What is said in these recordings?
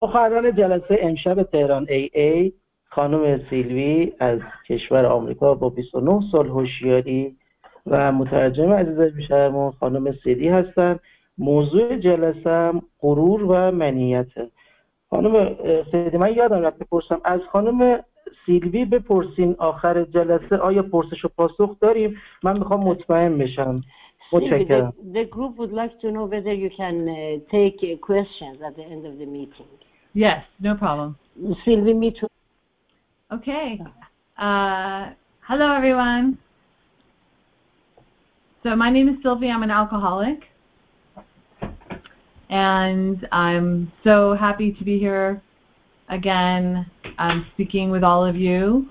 مقرر جلسه امشب تهران AA خانم سیلوی از کشور آمریکا با 29 سال هوشیاری و مترجم عزیز بیشترمون خانم سیدی هستند. موضوع جلسه غرور و منیته. خانم سیدی، من یادم رفت بپرسم از خانم سیلوی بپرسین آخر جلسه آیا پرسش و پاسخ داریم؟ من میخوام مطمئن بشم. متشکرم. The group would like to know whether you can take questions at the end of the meeting. Yes, no problem. Sylvie, me too. Okay. Hello, everyone. So my name is Sylvie. I'm an alcoholic. And I'm so happy to be here again. I'm speaking with all of you.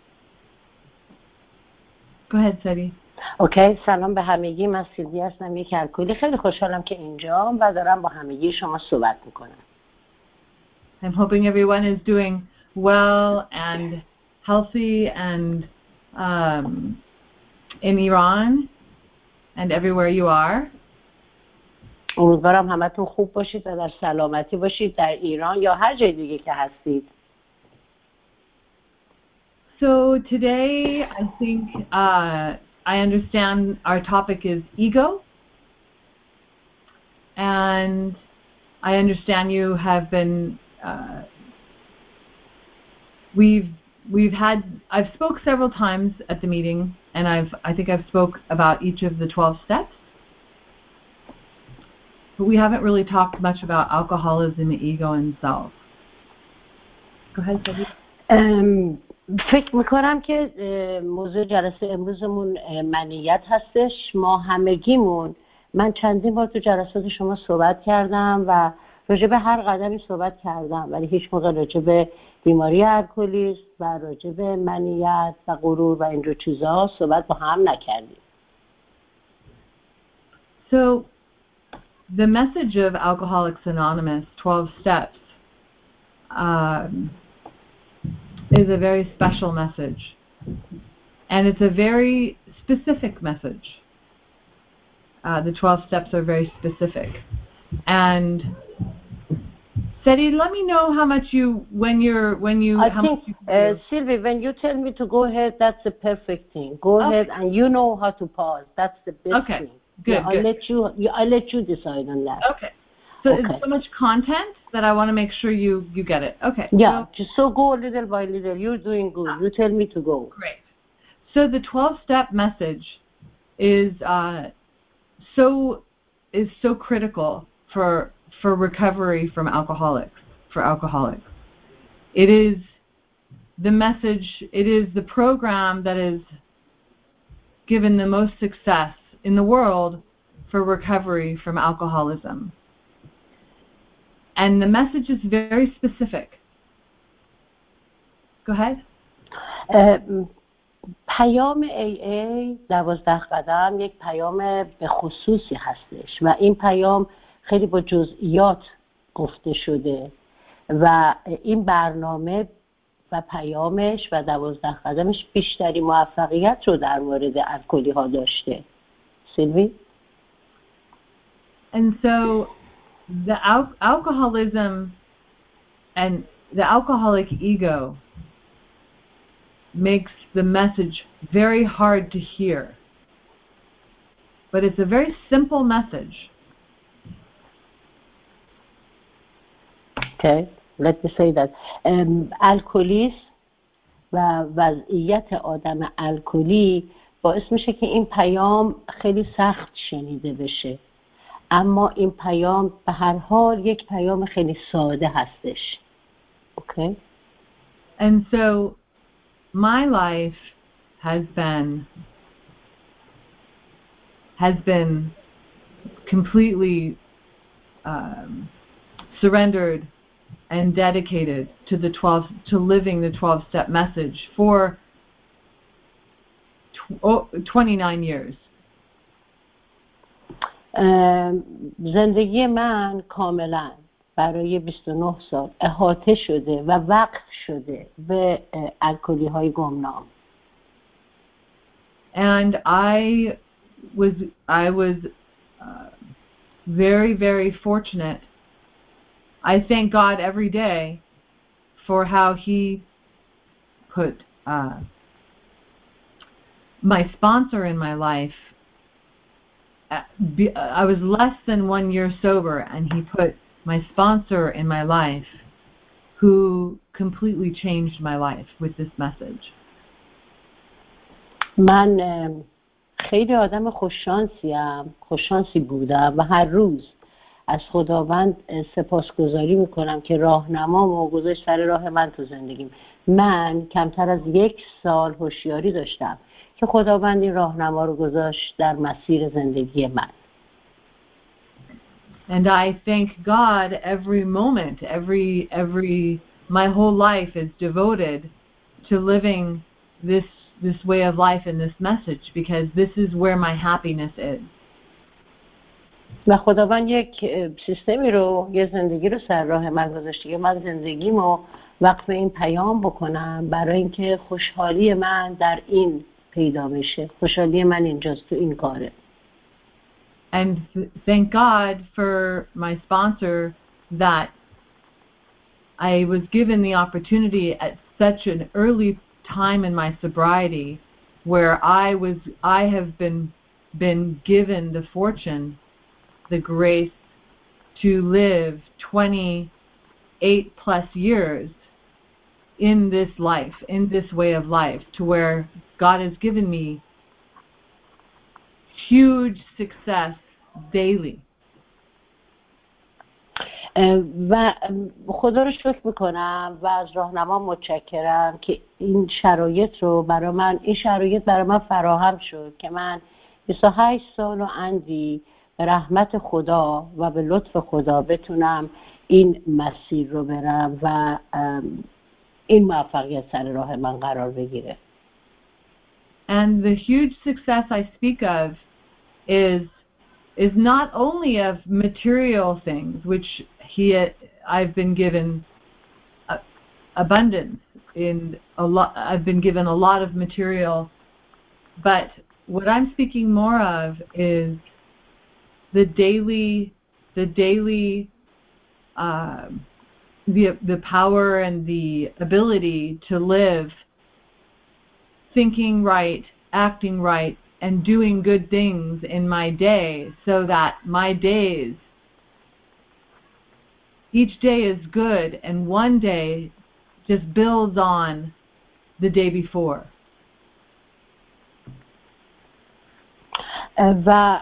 Go ahead, Seti. اوکی، سلام به همگی. من سیلوی هستم، یک الکلی. خیلی خوشحالم که اینجام و دارم با همگی شما صحبت میکنم. I'm hoping everyone is doing well and healthy and in Iran and everywhere you are. امیدوارم همتون خوب باشید و در سلامتی باشید در ایران یا هر جای دیگه که هستید. So today I think I understand our topic is ego, and I understand you have been I've spoke several times at the meeting, and I think I've spoke about each of the 12 steps, but we haven't really talked much about alcoholism, the ego, and self. Go ahead, Sylvie. فکر میکنم که موضوع جلسه امروزمون منیت هستش. ما همگیمون، من چندین بار تو جلسات شما صحبت کردم و راجع به هر قدمی صحبت کردم، ولی هیچ موقع راجع به بیماری الکلیسم و راجع به منیت و غرور و این جور چیزا صحبت با هم نکردیم. So the message of Alcoholics Anonymous 12 steps is a very special message, and it's a very specific message. The 12 steps are very specific, and Seti, let me know how much you Sylvie, when you tell me to go ahead, that's the perfect thing. Go ahead, and you know how to pause. That's the best thing. Good. I'll let you decide on that. Okay. So there's so much content that I want to make sure you get it. Okay. Yeah, so go little by little. You're doing good. You tell me to go. Great. So the 12-step message is so critical for recovery from alcoholics. It is the message. It is the program that is given the most success in the world for recovery from alcoholism. And the message is very specific. Go ahead. پیام AA 12 قدم یک پیام به خصوصی هستش و این پیام خیلی با جزئیات گفته شده و این برنامه و پیامش و 12 قدمش بیشتری موفقیت رو در مورد الکلی ها داشته. سیلوی؟ And so the alcoholism and the alcoholic ego makes the message very hard to hear. But it's a very simple message. Okay, let me say that. الکلیسم و وضعیت آدم الکلی باعث میشه که این پیام خیلی سخت شنیده بشه. اما این پیام به هر حال یک پیام خیلی ساده هستش. Okay? And so my life has been completely surrendered and dedicated to living the 12-step message for 29 years. زندگی من کاملا برای 29 سال احاطه شده و وقف شده به الکلی های گمنام. And I was very, very fortunate I thank God every day for how He put my sponsor in my life. I was less than 1 year sober, and He put my sponsor in my life who completely changed my life with this message. من خیلی آدم خوششانسی بودم و هر روز از خداوند سپاسگزاری میکنم که راهنمامو گذاشت سر راه من تو زندگیم. من کمتر از 1 سال هوشیاری داشتم که خداوند این راهنما رو گذاشت در مسیر زندگی من. And I thank God every moment, my whole life is devoted to living this way of life and this message, because this is where my happiness is. و خداوند یک سیستمی رو، یه زندگی رو سر راه من گذاشته که من زندگیمو وقف این پیام بکنم برای اینکه خوشحالی من در این پیدا میشه. خوشحالی من اینجاست، تو این کاره. And thank God for my sponsor that I was given the opportunity at such an early time in my sobriety where I have been given the fortune, the grace to live 28 plus years in this life, in this way of life, to where God has given me huge success daily. و خدا رو شکر میکنم و از راهنما متشکرم که این شرایط برای من فراهم شد که من 28 سال و اندی به رحمت خدا و به لطف خدا بتونم این مسیر رو برم و این موفقیت سر راه من قرار بگیره. And the huge success I speak of is not only of material things, which I've been given abundance in a lot. I've been given a lot of material, but what I'm speaking more of is the power and the ability to live thinking right, acting right, and doing good things in my day, so that my days, each day is good, and one day just builds on the day before. و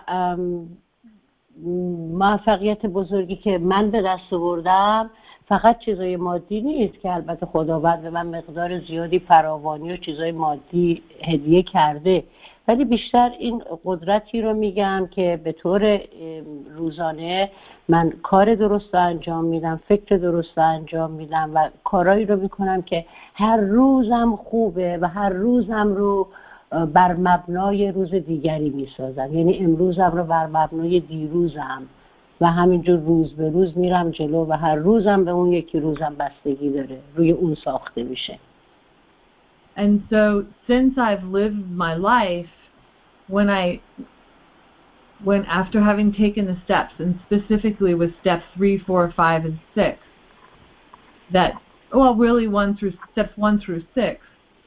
موفقیت بزرگی که من به دست آوردم فقط چیزای مادی نیست که البته خداوند به من مقدار زیادی فراوانی و چیزای مادی هدیه کرده، ولی بیشتر این قدرتی رو میگم که به طور روزانه من کار درست رو انجام میدم، فکر درست رو انجام میدم و کارایی رو میکنم که هر روزم خوبه و هر روزم رو بر مبنای روز دیگری میسازم. یعنی امروزم رو بر مبنای دیروزم و همینجور روز به روز میرم جلو و هر روزم به اون یکی روزم بستگی داره، روی اون ساخته میشه. And so since I've lived my life, when after having taken the steps, and specifically with steps 3, 4, 5, and 6, really steps 1 through 6,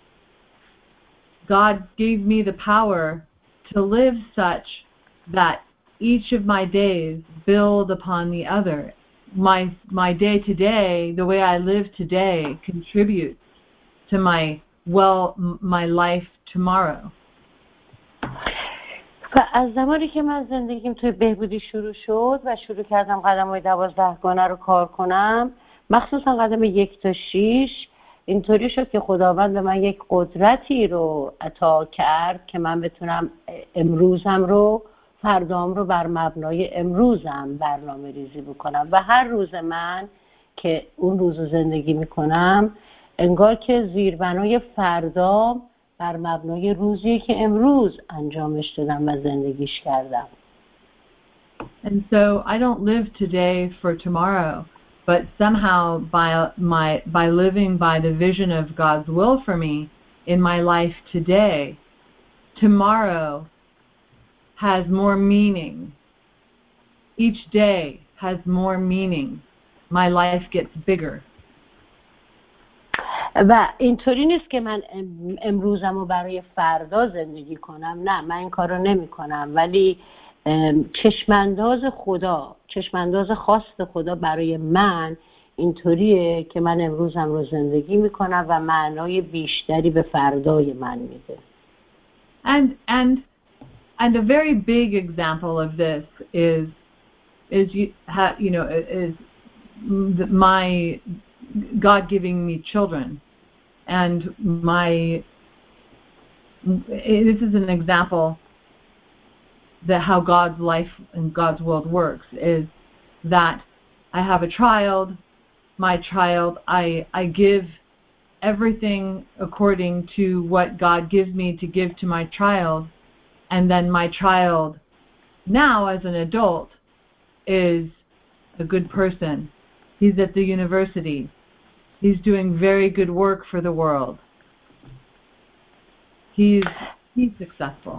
God gave me the power to live such that each of my days build upon the other. My day today, the way I live today, contributes to my life tomorrow. و از زمانی که من زندگیم توی بهبودی شروع شد و شروع کردم قدم‌های 12 گانه رو کار کنم، مخصوصا قدم 1 تا 6، اینطوری شد که خداوند به من یک قدرتی رو عطا کرد که من بتونم امروزم رو، فردام رو بر مبنای امروزم برنامه ریزی بکنم و هر روز من که اون روز زندگی میکنم انگار که زیربنای فردام بر مبنای روزی که امروز انجامش دادم و زندگیش کردم. And so I don't live today for tomorrow, but somehow by living by the vision of God's will for me in my life today, tomorrow has more meaning. Each day has more meaning. my life gets bigger. و اینطوری نیست که من امروزم رو برای فردا زندگی کنم. نه، من این کار رو نمی کنم، ولی چشمانداز خواست خدا برای من اینطوریه که من امروزم رو زندگی می کنم و معنای بیشتری به فردای من میده. And a very big example of this is my God giving me children, and this is an example that how God's life and God's world works is that I have a child. My child, I give everything according to what God gives me to give to my child, and then my child now as an adult is a good person. He's at the university. He's doing very good work for the world. He's successful.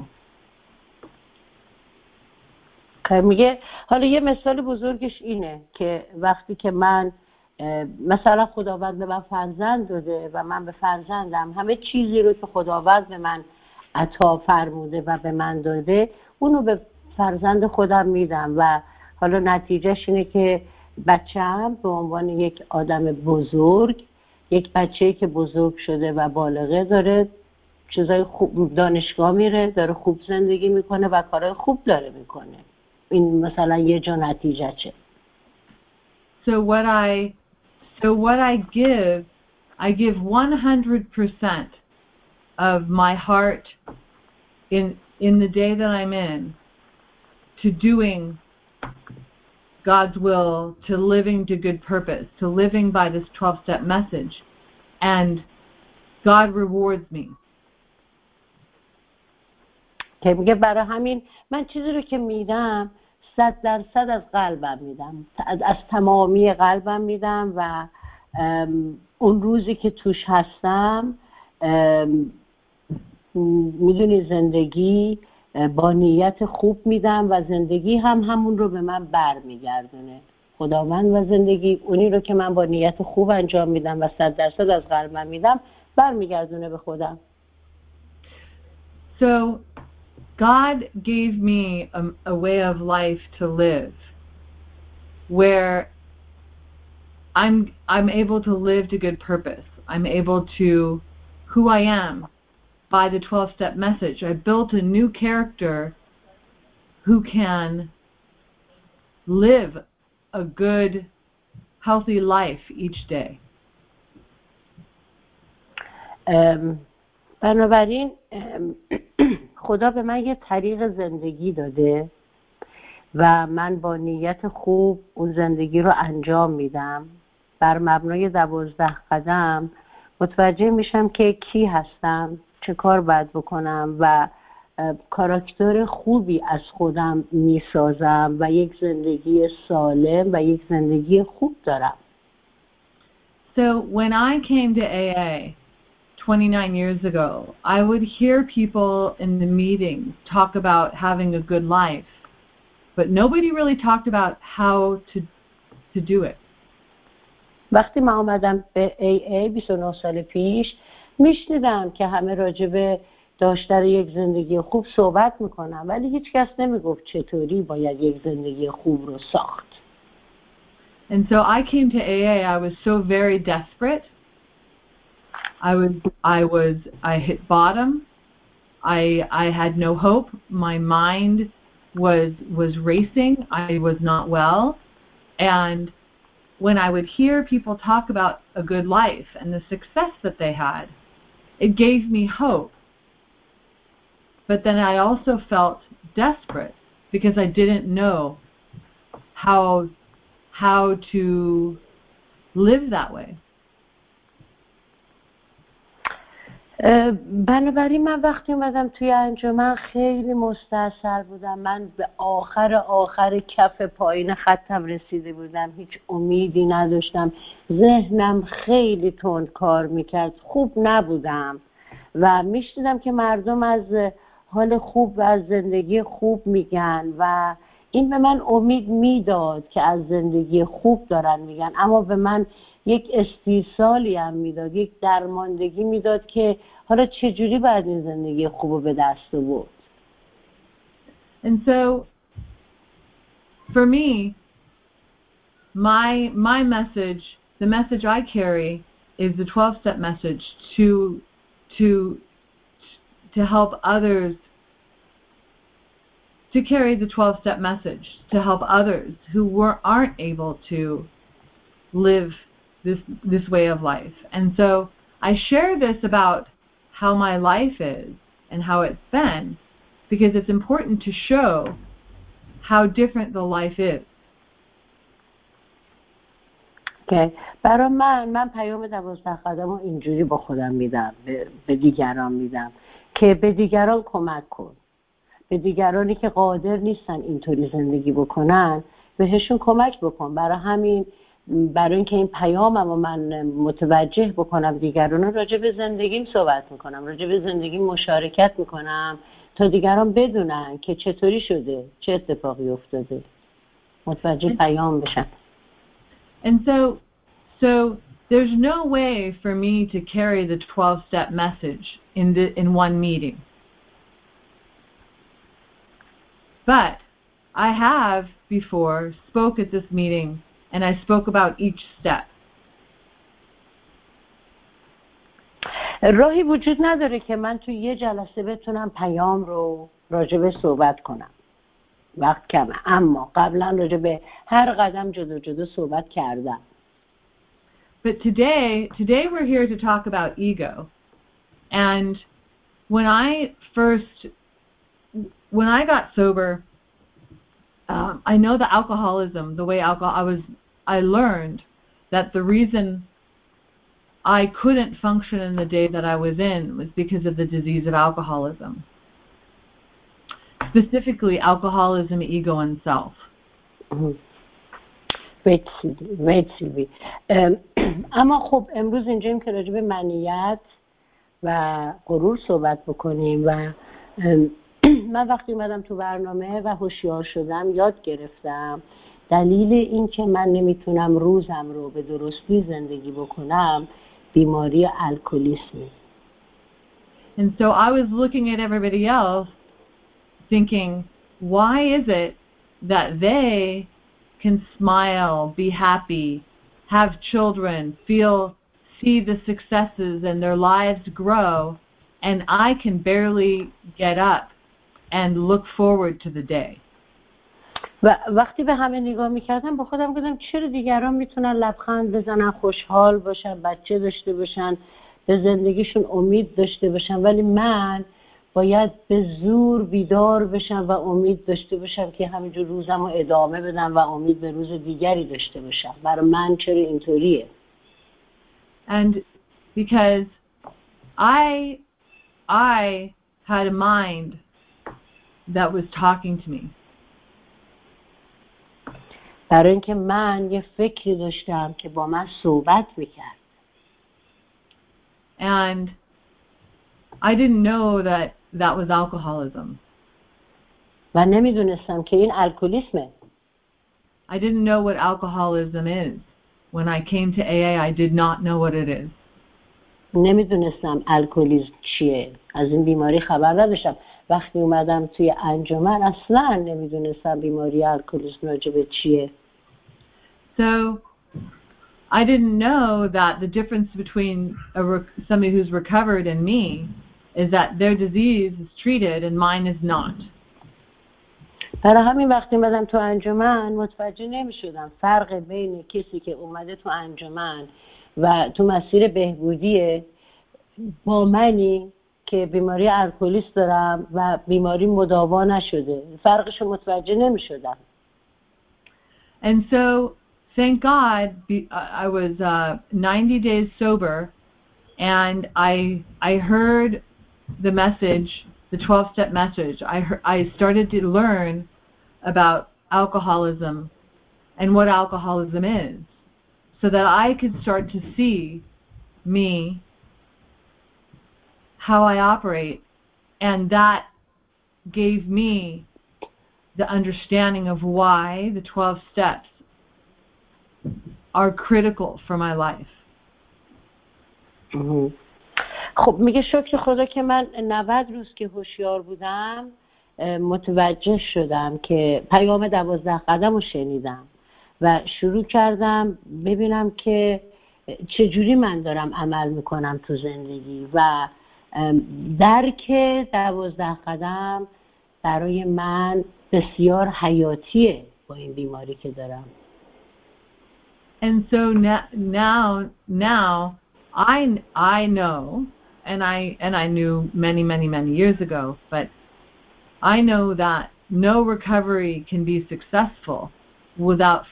میگه حالا یه مثال بزرگش اینه که وقتی که من مثلا خداوند به من فرزند داده و من به فرزندم همه چیزی رو که خداوند به من عطا فرموده و به من داده اونو به فرزند خودم میدم و حالا نتیجهش اینه که بچه‌م به عنوان یک آدم بزرگ، یک بچه‌ای که بزرگ شده و بالغه، داره چیزای خوب، دانشگاه میره، داره خوب زندگی میکنه و کارهای خوب داره میکنه. این مثلا یه جا نتیجه چه. So what I give 100% of my heart in the day that I'm in to doing God's will, to living to good purpose, to living by this 12-step message, and God rewards me. که میگه برای همین من چیزی رو که میدم 100% از قلبم میدم، از تمامی قلبم میدم و اون روزی که توش هستم میدونی زندگی با نیت خوب میدم و زندگی همون رو به من برمیگردونه. خداوند و زندگی اونی رو که من با نیت خوب انجام میدم و 100% از قلبم میدم برمیگردونه به خودم. So God gave me a way of life to live where I'm able to live to good purpose. I'm able to who I am by the 12-step message. I built a new character who can live a good, healthy life each day. بنابراین خدا به من یه طریق زندگی داده و من با نیت خوب اون زندگی رو انجام میدم. بر مبنای 12 قدم متوجه میشم که کی هستم، چه کار باید بکنم و کاراکتر خوبی از خودم میسازم و یک زندگی سالم و یک زندگی خوب دارم. So when I came to AA 29 years ago, I would hear people in the meetings talk about having a good life, but nobody really talked about how to do it. وقتی من آمدم به AA 29 سال پیش میشنیدم که همه راجع به داشتن یک زندگی خوب صحبت میکنن، ولی هیچ کس نمیگفت چطوری باید یک زندگی خوب رو ساخت. And so I came to AA, I was so very desperate. I hit bottom. I had no hope. My mind was racing. I was not well. And when I would hear people talk about a good life and the success that they had, it gave me hope. But then I also felt desperate because I didn't know how to live that way. بنابراین من وقتی اومدم توی انجمن خیلی مستحصل بودم. من به آخر کف پایین خطم رسیده بودم، هیچ امیدی نداشتم، ذهنم خیلی تند کار میکرد، خوب نبودم و میشنیدم که مردم از حال خوب و از زندگی خوب میگن و این به من امید میداد که از زندگی خوب دارن میگن، اما به من یک استیصالی هم میداد، یک درماندگی میداد که حالا چجوری باید این زندگی خوب رو به دست آورد. And so for me, my message, the message I carry is the 12-step message to help others, to carry the 12-step message to help others who aren't able to live this way of life. And so I share this about how my life is and how it's been, because it's important to show how different the life is. Okay. برای من پیام 12 قدم رو اینجوری با خودم میدم، به دیگران میدم که به دیگران کمک کن، به دیگرانی که قادر نیستن اینطوری زندگی بکنن بهشون کمک بکن. برای اینکه این پیامم رو من متوجه بکنم دیگران، راجع به زندگیم صحبت میکنم، راجع به زندگیم مشارکت میکنم تا دیگران بدونن که چطوری شده، چه اتفاقی افتاده، متوجه پیام بشن. And so there's no way for me to carry the 12-step message in one meeting. But I have before spoke at this meeting and I spoke about each step. راهی وجود نداره که من تو یه جلسه بتونم پیام رو راجبه صحبت کنم، وقت کمه، اما قبلا راجبه هر قدم جدا جدا صحبت کردم. But today we're here to talk about ego. And when I got sober, I know the alcoholism, the way I learned that the reason I couldn't function in the day that I was in was because of the disease of alcoholism. Specifically alcoholism, ego, and self. Wait, Sylvie. اما خب امروز اینجاییم که راجع به منیت و غرور صحبت بکنیم و من وقتی اومدم تو برنامه و هوشیار شدم یاد گرفتم دلیل این که من نمیتونم روزم رو به درستی زندگی بکنم بیماری الکلیسمه. And so I was looking at everybody else thinking, why is it that they can smile, be happy, have children, see the successes and their lives grow, and I can barely get up and look forward to the day. و وقتی به همه نگاه میکردم با خودم گفتم چرا دیگران میتونن لبخند بزنن، خوشحال باشن، بچه داشته باشن، به زندگیشون امید داشته باشن، ولی من باید به زور بیدار بشم و امید داشته باشم که همینجور روزم رو ادامه بدم و امید به روز دیگری داشته باشم. برای من چرا اینطوریه؟ And because I had a mind that was talking to me. برای اینکه من یه فکری داشتم که با من صحبت میکرد. And I didn't know that was alcoholism. و نمیدونستم که این الکلیسمه. I didn't know what alcoholism is. When I came to AA, I did not know what it is. نمیدونستم الکلیسم چیه. از این بیماری خبر نداشتم. وقتی اومدم توی انجمن اصلا نمیدونستم بیماری الکلیسم راجبه چیه. So I didn't know that the difference between somebody who's recovered and me is that their disease is treated and mine is not. برای همین وقتی اومدم تو انجمن متوجه نمی‌شدم فرق بین کسی که اومده تو انجمن و تو مسیر بهبودیه با منی که بیماری الکلیسم دارم و بیماری مداوا نشده، فرقشو متوجه نمی‌شدم. And so thank God I was 90 days sober and I heard the message, the 12-step message. I started to learn about alcoholism and what alcoholism is so that I could start to see me, how I operate, and that gave me the understanding of why the 12 steps are critical for my life. خب میگه شکر خدا که من 90 روز که هوشیار بودم متوجه شدم که پیام 12 قدم رو شنیدم و شروع کردم ببینم که چجوری من دارم عمل میکنم تو زندگی و درک 12 قدم برای من بسیار حیاتیه با این بیماری که دارم. And so now I know, and I knew many years ago, but I know that no recovery can be successful without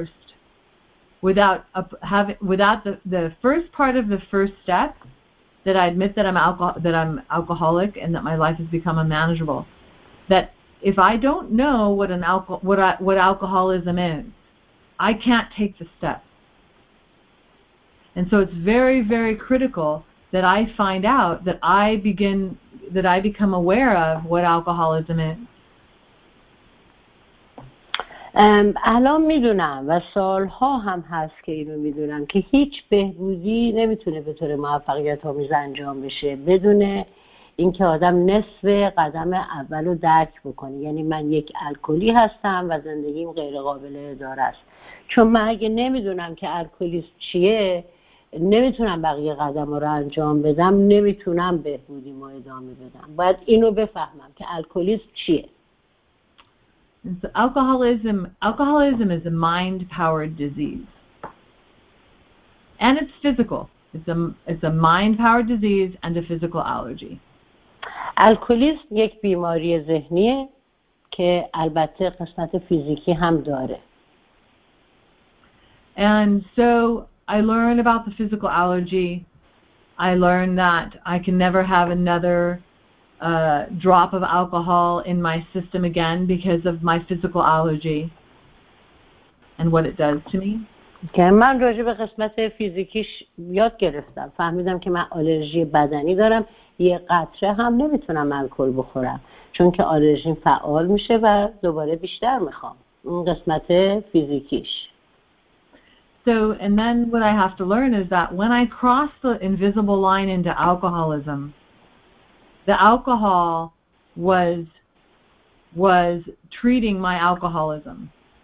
the first part of the first step, that I admit that I'm alcoholic and that my life has become unmanageable. That if I don't know what alcoholism is, I can't take the step. And so it's very, very critical that I find out, that I become aware of what alcoholism is. الان میدونم و سالها هم هست که اینو میدونم که هیچ بهبودی نمیتونه به طور موفقیت آمیز انجام بشه بدون اینکه آدم نصف قدم اولو درک بکنه. یعنی من یک الکلی هستم و زندگیم غیر قابل اداره است. چون من اگه نمیدونم که الکلیسم چیه، نمیتونم بقیه قدم‌ها رو انجام بدم، نمیتونم بهبودیمو ادامه بدم. باید اینو بفهمم که الکلیسم چیه. So alcoholism is a mind-powered disease, and it's physical. It's a mind-powered disease and a physical allergy. الکلیسم یک بیماری ذهنیه که البته قسمت فیزیکی هم داره. And so I learned about the physical allergy. I learned that I can never have another drop of alcohol in my system again because of my physical allergy and what it does to me. که من راجع به قسمت فیزیکیش یاد گرفتم. فهمیدم که من آلرژی بدنی دارم. یه قطره هم نمیتونم الکل بخورم چون که آلرژیم فعال میشه و دوباره بیشتر میخوام. اون قسمت فیزیکیش. So, and then what I have to learn is that when I cross the invisible line into alcoholism, the alcohol was treating my alcoholism.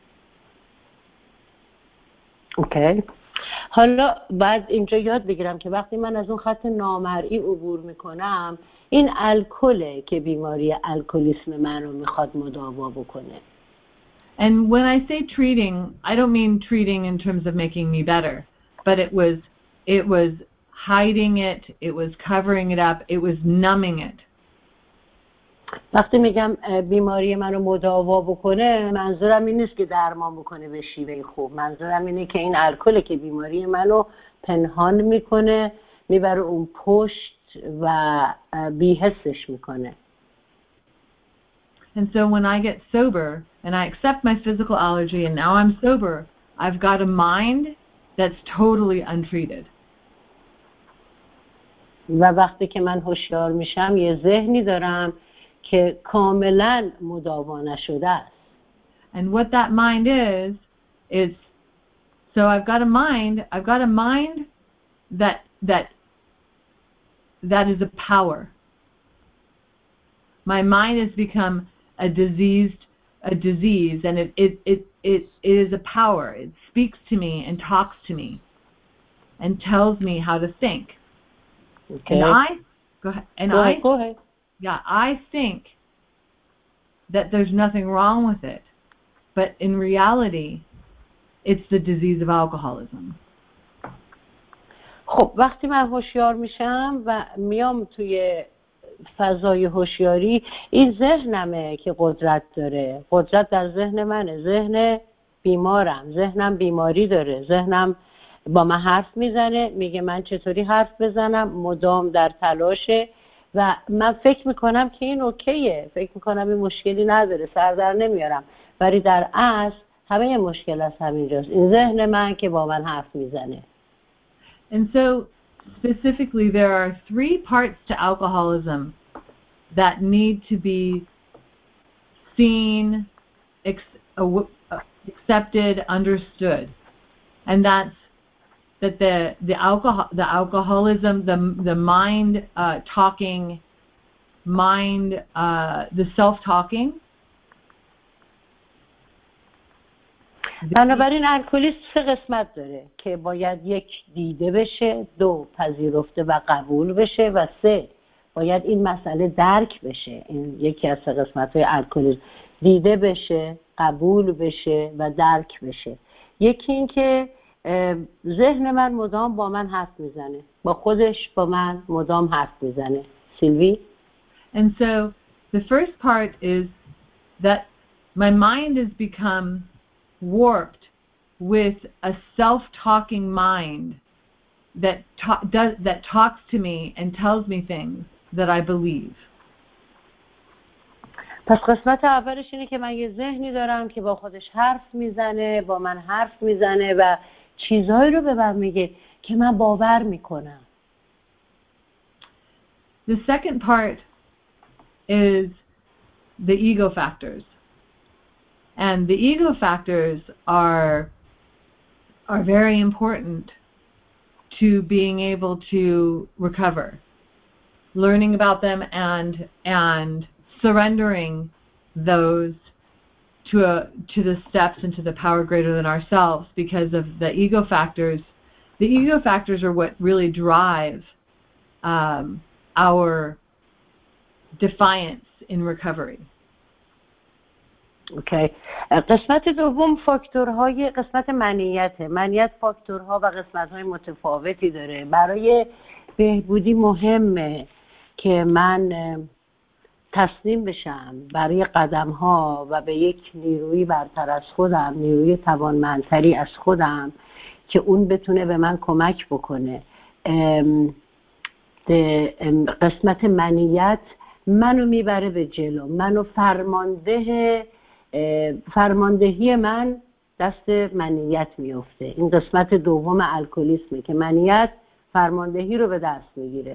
اوکی. حالا بعد اینجا یاد بگیرم که وقتی من از اون خط نامرئی عبور میکنم، این الکله که بیماری الکلیسم من رو میخواد مداوا بکنه. And when I say treating, I don't mean treating in terms of making me better, but it was hiding it, it was covering it up, it was numbing it. وقتی میگم بیماری منو مداوا بکنه، منظورم این نیست که درمان بکنه به شیوه خوب. منظورم اینه که این الکله که بیماری منو پنهان میکنه، میبره اون پشت و بی‌حسش میکنه. And so when I get sober and I accept my physical allergy and now I'm sober, I've got a mind that's totally untreated. و وقتی که من هوشیار میشم یه ذهنی دارم که کاملا مداوا نشده است. And what that mind is so I've got a mind that is a power. My mind has become a disease, and it is a power. It speaks to me and talks to me and tells me how to think. Okay. And go ahead. Yeah, I think that there's nothing wrong with it, but in reality, it's the disease of alcoholism. خب وقتی من هوشیار میشم و میام توی فضای هوشیاری، این ذهنمه که قدرت داره. قدرت در ذهن منه. ذهن بیمارم، ذهنم بیماری داره. ذهنم با من حرف میزنه، میگه من چطوری حرف بزنم، مدام در تلاشه و من فکر میکنم که این اوکیه، فکر میکنم این مشکلی نداره، سر در نمیارم، ولی در اصل همه مشکل از همینجاست. این ذهن من که با من حرف میزنه. And so specifically there are 3 parts to alcoholism that need to be seen, accepted, understood, and that the alcoholism, the mind talking, the self-talking. بنابراین الکلیسم 3 قسمت داره که باید 1 دیده بشه، 2 پذیرفته و قبول بشه و 3 باید این مسئله درک بشه. این یکی از 3 قسمت‌های الکلیسم، دیده بشه، قبول بشه و درک بشه. یکی این که ذهن من مدام با من حرف میزنه، با خودش با من مدام حرف میزنه. سیلوی؟ And so the first part is that my mind has become warped with a self-talking mind that talks to me and tells me things that I believe. پس قسمت اولش اینه که من یه ذهنی دارم که با خودش حرف میزنه، با من حرف میزنه و چیزهایی رو به من میگه که من باور میکنم. The second part is the ego factors. And the ego factors are very important to being able to recover. Learning about them and surrendering those to the steps into the power greater than ourselves, because of the ego factors. The ego factors are what really drive our defiance in recovery. اوکی. قسمت دوم فاکتورهای قسمت منیته. منیت فاکتورها و قسمت‌های متفاوتی داره. برای بهبودی مهمه که من تسلیم بشم برای قدم‌ها و به یک نیروی برتر از خودم، نیروی توانمندتری از خودم که اون بتونه به من کمک بکنه. قسمت منیت منو میبره به جلو، منو فرماندهی من دست منیت میفته. این قسمت دوم الکلیسمه که منیت فرماندهی رو به دست میگیره.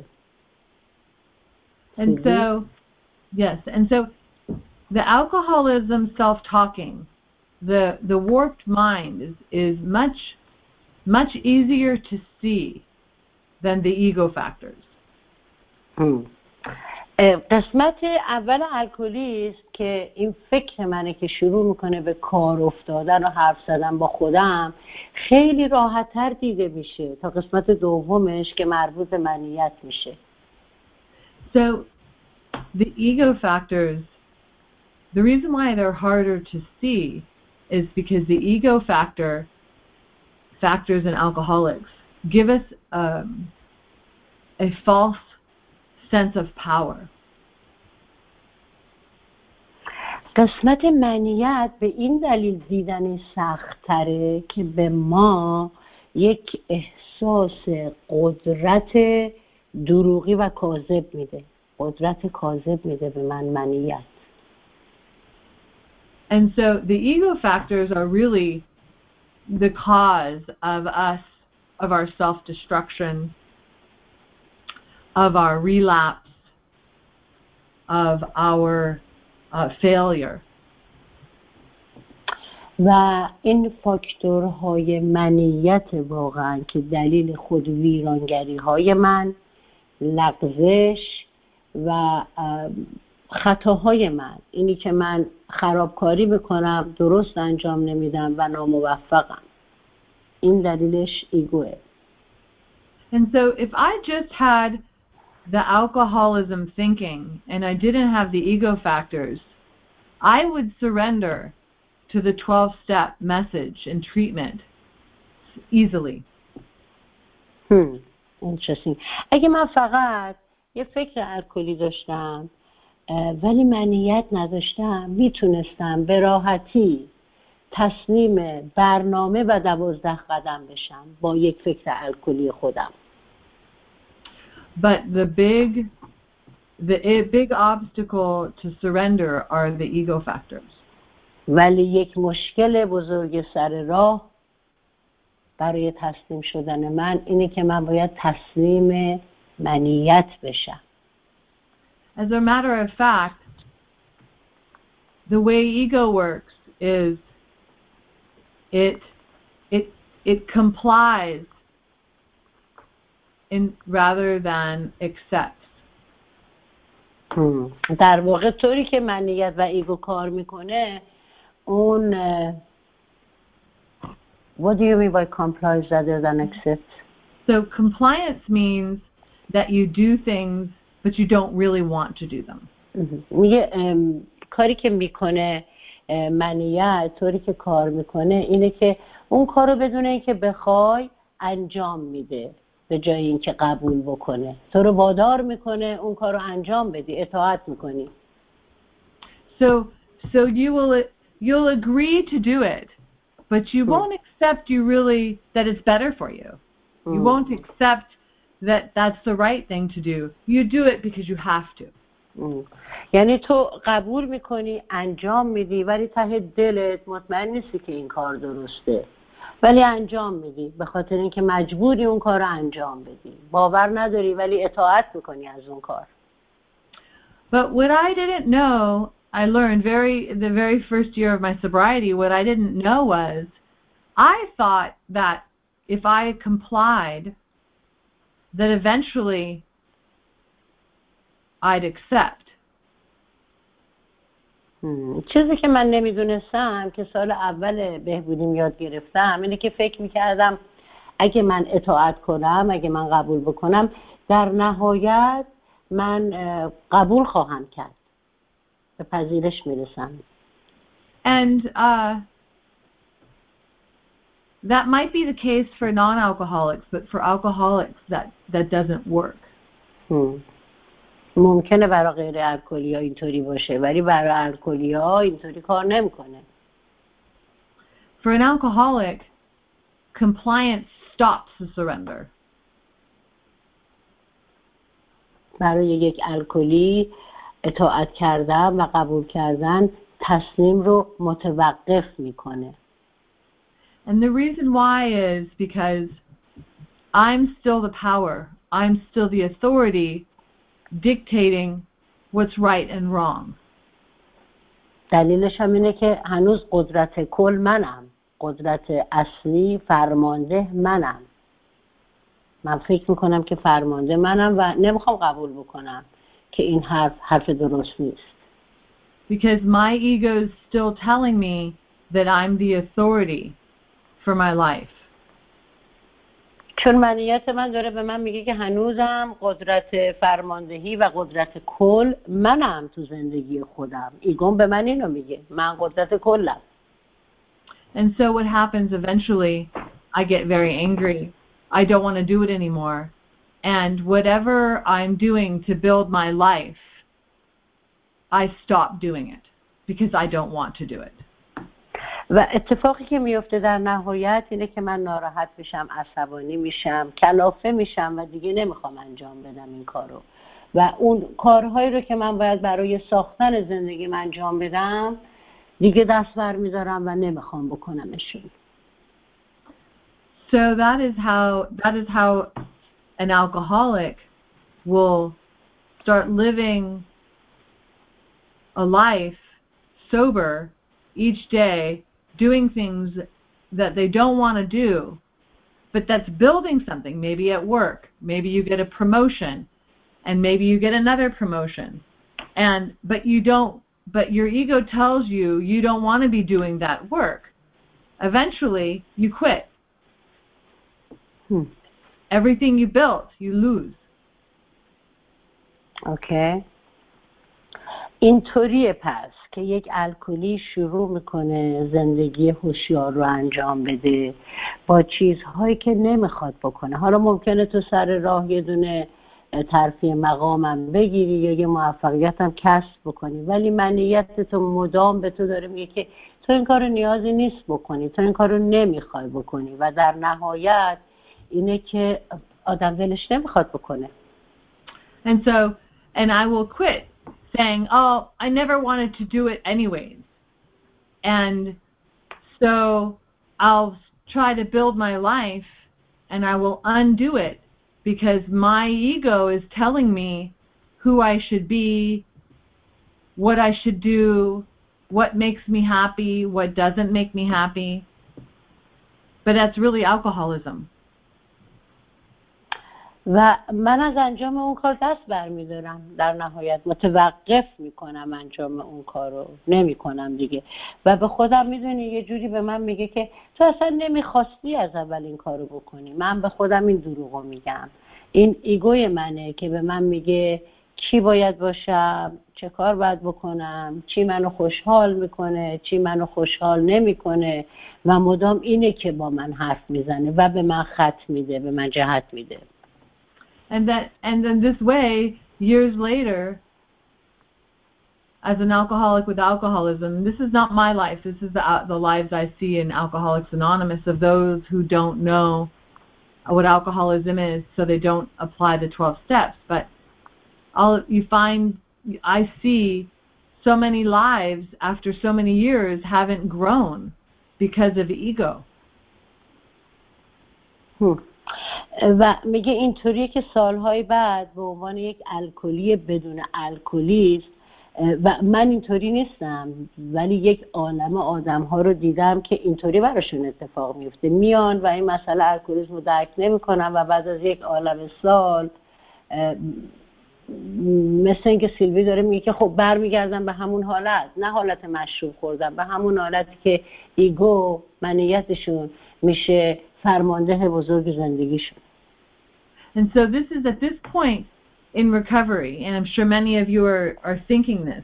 And so, yes, and so the alcoholism self-talking, the warped mind is much easier to see than the ego factors. قسمت اول الکلیسم که این فکر منه که شروع میکنه به کار افتادن و حرف زدن با خودم، خیلی راحت‌تر دیده میشه تا قسمت دومش که مربوط به منیت میشه. So the ego factors, the reason why they're harder to see is because the ego factors in alcoholics give us a false sense of power. قسمت منیت به این دلیل دیدن سخت‌تره که به ما یک احساس قدرت دروغی و کاذب میده. قدرت کاذب میده به من منیت. And so the ego factors are really the cause of our self-destruction, of our relapse, of our failure. و این فاکتورهای منیت واقعا که دلیل خود ویرانگری های من، لغزش و خطاهای من، اینی که من خرابکاری میکنم، درست انجام نمیدم و ناموفقم، این دلیلش ایگوه. And so if I just had the alcoholism thinking and I didn't have the ego factors, I would surrender to the 12-step message and treatment easily. Interesting. اگه من فقط یه فکر الکلی داشتم ولی منیت نداشتم، میتونستم به راحتی تسلیم برنامه و 12 قدم بشم با یک فکر الکلی خودم. But the big obstacle to surrender are the ego factors. ولی یک مشکل بزرگ سر راه برای تسلیم شدن من اینه که من باید تسلیم منیت بشم. As a matter of fact, the way ego works is it complies in rather than accepts. در واقع طوری که منیت و ایگو کار میکنه اون what do you mean by complies rather than accepts? So compliance means that you do things but you don't really want to do them. میگه کاری که میکنه منیت طوری که کار میکنه اینه که اون کارو بدون اینکه بخوای انجام میده به جای اینکه قبول بکنه. تو رو وادار میکنه اون کارو انجام بدی، اطاعت میکنی. So you'll agree to do it, but you won't accept that it's better for you. You won't accept that that's the right thing to do. You do it because you have to. یعنی تو قبول میکنی، انجام میدی، ولی ته دلت مطمئن نیستی که این کار درسته، ولی انجام میدی به خاطر اینکه مجبوری اون کار رو انجام بدی. باور نداری ولی اطاعت میکنی از اون کار. But what I didn't know, I learned the very first year of my sobriety, what I didn't know was I thought that if I complied that eventually I'd accept. چیزی که من نمیدونستم که سال اول بهبودیم یاد گرفتم اینه که فکر میکردم اگه من اطاعت کنم، اگه من قبول بکنم، در نهایت من قبول خواهم کرد، به پذیرش میرسم. And that might be the case for non-alcoholics, but for alcoholics that doesn't work. ممکنه برای غیر الکلی‌ها اینطوری باشه ولی برای الکلی‌ها اینطوری کار نمی‌کنه. For an alcoholic, compliance stops the surrender. برای یک الکلی اطاعت کردن و قبول کردن تسلیم رو متوقف میکنه. And the reason why is because I'm still the power. I'm still the authority dictating what's right and wrong. دلیلش هم اینه که هنوز قدرت کل منم، قدرت اصلی فرمانده منم. من فکر میکنم که فرمانده منم و نمیخوام قبول بکنم که این حرف درست نیست. Because my ego is still telling me that I'm the authority for my life. چون منیت من داره به من میگه که هنوزم قدرت فرماندهی و قدرت کل منم تو زندگی خودم. ایگوم به من اینو میگه، من قدرت کلم. And so what happens eventually, I get very angry. I don't want to do it anymore. And whatever I'm doing to build my life, I stop doing it because I don't want to do it. و اتفاقی که میفته در نهایت اینه که من ناراحت میشم، عصبانی میشم، کلافه میشم و دیگه نمیخوام انجام بدم این کارو. و اون کارهایی رو که من باید برای ساختن زندگیم انجام بدم دیگه دست برمیدارم و نمیخوام بکنمشون. So that is how an alcoholic will start living a life sober each day, doing things that they don't want to do, but that's building something. Maybe at work, maybe you get a promotion, and maybe you get another promotion, but your ego tells you don't want to be doing that work. Eventually, you quit. Everything you built, you lose. Okay. اینطوریه پس که یک الکلی شروع میکنه زندگی هوشیار رو انجام بده با چیزهایی که نمیخواد بکنه. حالا ممکنه تو سر راه یه دونه ترفیع مقامم بگیری یا یه موفقیت هم کسب بکنی، ولی منیت تو مدام به تو داره میگه که تو این کارو نیازی نیست بکنی، تو این کارو نمیخوای بکنی و در نهایت اینه که آدم دلش نمیخواد بکنه. And I will quit saying, oh, I never wanted to do it anyways. And so I'll try to build my life and I will undo it because my ego is telling me who I should be, what I should do, what makes me happy, what doesn't make me happy. But that's really alcoholism. و من از انجام اون کار دست برمیدارم، در نهایت متوقف میکنم انجام اون کار رو، نمیکنم دیگه. و به خودم میدونی یه جوری به من میگه که تو اصلا نمیخواستی از اول این کار رو بکنی. من به خودم این دروغو میگم. این ایگوی منه که به من میگه چی باید باشم، چه کار باید بکنم، چی منو خوشحال میکنه، چی منو خوشحال نمیکنه و مدام اینه که با من حرف میزنه و به من خط میده، به من جهت میده. And then this way, years later, as an alcoholic with alcoholism, this is not my life. This is the lives I see in Alcoholics Anonymous of those who don't know what alcoholism is, so they don't apply the 12 steps. But I see so many lives after so many years haven't grown because of ego. و میگه اینطوریه که سالهای بعد به عنوان یک الکلی بدون الکلیست و من اینطوری نیستم، ولی یک عالم آدم‌ها رو دیدم که اینطوری براشون اتفاق میفته، میان و این مسئله الکلیسم رو درک نمی‌کنن و بعد از یک عالم سال مثل اینکه سیلوی داره میگه که خب برمیگردم به همون حالت، نه حالت مشروب خوردن، به همون حالتی که ایگو منیتشون میشه فرمانده بزرگ زندگیشون. And so this is at this point in recovery, and I'm sure many of you are thinking this,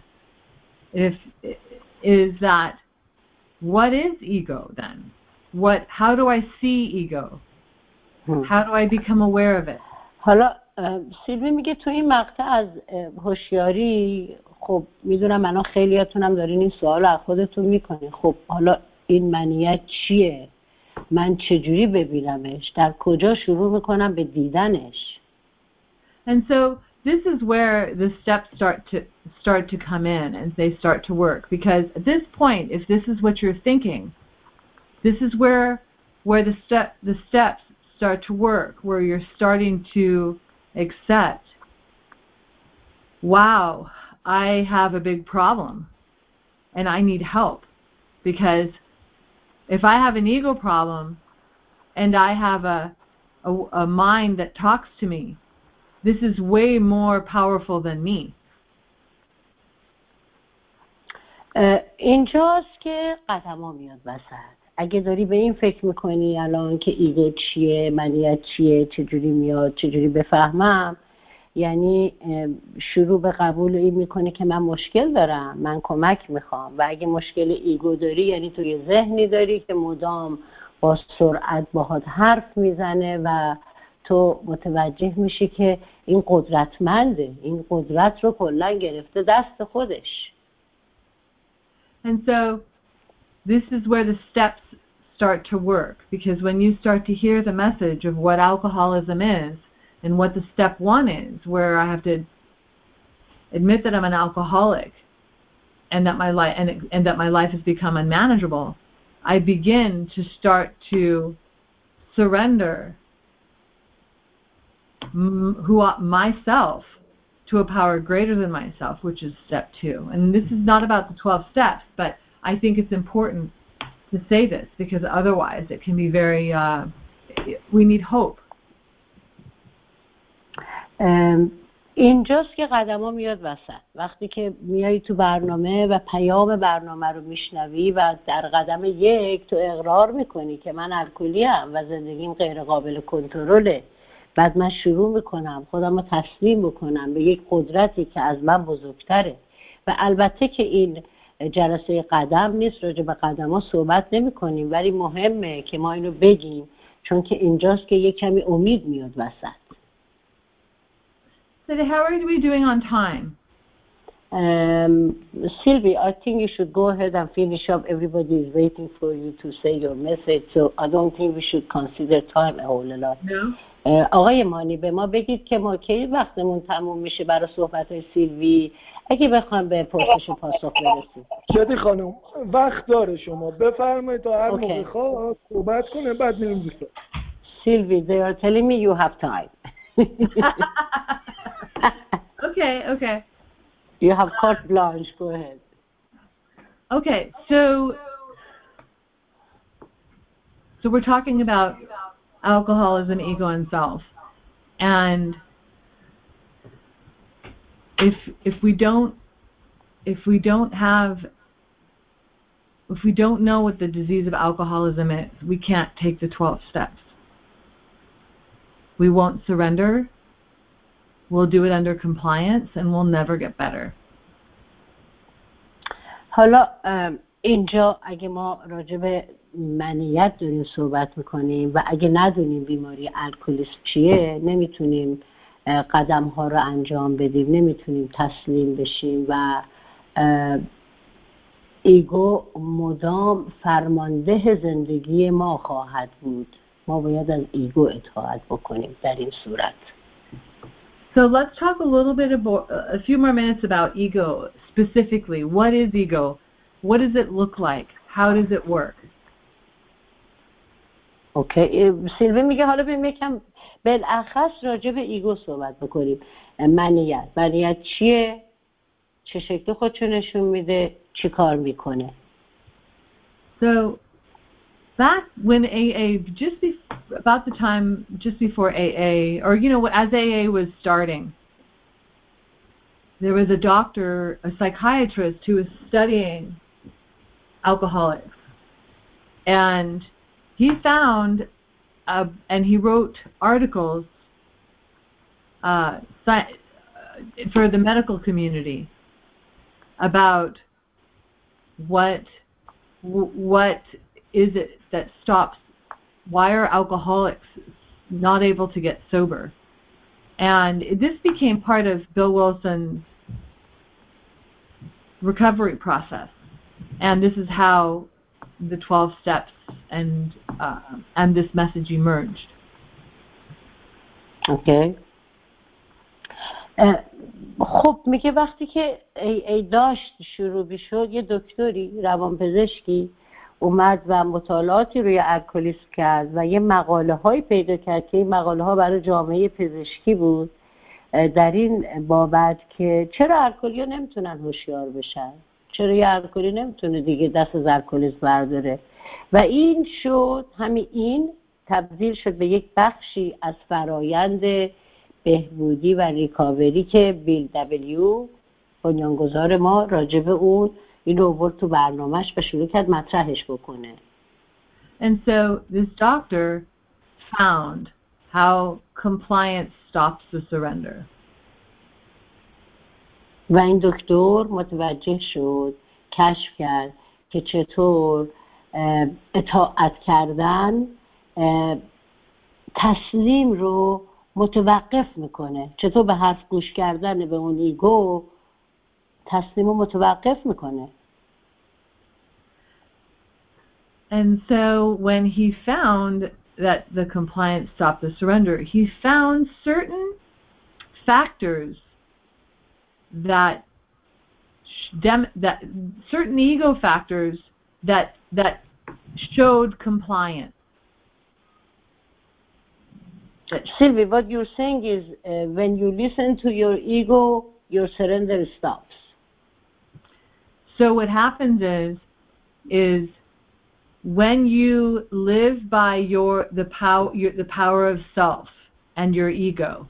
is that what is ego then? How do I see ego? How do I become aware of it? حالا سیلوی میگه تو این مقطع از هوشیاری، خب میدونم الان خیلیاتونم دارین این سوال از خودتون میکنین، خب حالا این منیت چیه؟ من چجوری ببینمش؟ در کجا شروع میکنم به دیدنش؟ And so this is where the steps start to come in and they start to work, because at this point, if this is what you're thinking, this is where the steps start to work, where you're starting to accept, wow, I have a big problem and I need help, because if I have an ego problem and I have a mind that talks to me, this is way more powerful than me. اینجاست که قدما میاد وسط. اگه داری به این فکر میکنی الان که ایگو چیه، منیت چیه، چجوری میاد، چجوری بفهمم، یعنی شروع به قبول این میکنی که من مشکل دارم، من کمک میخوام. و اگه مشکل ایگو داری، یعنی تو یه ذهنی داری که مدام با سرعت باهات حرف میزنه و تو متوجه میشی که این قدرتمنده، این قدرت رو کلا گرفته دست خودش. And so this is where the steps start to work, because when you start to hear the message of what alcoholism is and what the step one is, where I have to admit that I'm an alcoholic and that my life has become unmanageable, I begin to start to surrender myself to a power greater than myself, which is step 2. And this is not about the 12 steps, but I think it's important to say this, because otherwise it can be very, we need hope. اینجاست که قدما میاد وسط. وقتی که میایی تو برنامه و پیام برنامه رو میشنوی و در قدم 1 تو اقرار میکنی که من الکلیم و زندگیم غیر قابل کنترله، بعد من شروع میکنم خودم رو تسلیم بکنم به یک قدرتی که از من بزرگتره. و البته که این جلسه قدم نیست، راجع به قدم ها صحبت نمی کنیم، ولی مهمه که ما اینو بگیم، چون که اینجاست که یک کمی امید میاد وسط. So how are we doing on time? Sylvie, I think you should go ahead and finish up. Everybody is waiting for you to say your message, so I don't think we should consider time a whole lot. No. آقای مانی به ما بگید که ما کی وقتمون تموم میشه برای صحبت‌های سیلوی، اگه بخوام به پرسش و پاسخ برسیم. شدی خانم وقت داره، شما بفرمایید تا هر موقع خواست صحبت کنه، بعد میریم دوستان. Sylvie, they are telling me you have time. Okay. You have carte blanche, go ahead. Okay, so we're talking about alcoholism, ego, and self. And if we don't know what the disease of alcoholism is, we can't take the 12 steps. We won't surrender. We'll do it under compliance, and we'll never get better. حالا اینجا اگه ما راجع به منیت داریم صحبت میکنیم و اگه ندونیم بیماری الکلیسم چیه، نمیتونیم قدم ها رو انجام بدیم، نمیتونیم تسلیم بشیم و ایگو مدام فرمانده زندگی ما خواهد بود. ما باید از ایگو اطاعت بکنیم در این صورت. So let's talk a few more minutes about ego specifically. What is ego? What does it look like? How does it work? اوکی، سیلوی میگه حالا بریم یکم بالاخص راجع به ایگو صحبت بکنیم. منیت چیه؟ چه شکل خودشو نشون میده؟ چی کار میکنه؟ So back when AA, about the time just before AA, or as AA was starting, there was a doctor, a psychiatrist who was studying alcoholics, and he found and he wrote articles for the medical community about what is it that stops, why are alcoholics not able to get sober? And this became part of Bill Wilson's recovery process, and this is how the 12 steps and this message emerged. Okay. خب میگه وقتی که ای داشت شروع شد، یه دکتری روانپزشکی اومد و مطالعاتی روی الکلیسم کرد و یه مقاله هایی پیدا کرد که این مقاله ها برای جامعه پزشکی بود در این بابت که چرا الکلی‌ها نمیتونن هوشیار بشن، چرا یه الکلی نمیتونه دیگه دست از الکلیسم برداره. و این شد، این تبدیل شد به یک بخشی از فرایند بهبودی و ریکاوری که بیل دبلیو بنیانگذار ما راجب اون این رو آورد تو برنامهش و شروع کرد مطرحش بکنه. And so this doctor found how compliance stops the surrender. و این دکتر متوجه شد، کشف کرد که چطور اطاعت کردن تسلیم رو متوقف میکنه، چطور به حرف گوش کردن به اون ایگو تسلیم رو متوقف میکنه. And so when he found that the compliance stopped the surrender, he found certain factors that certain ego factors that showed compliance. Sylvie, what you're saying is when you listen to your ego, your surrender stops. So what happens is when you live by the power of self and your ego,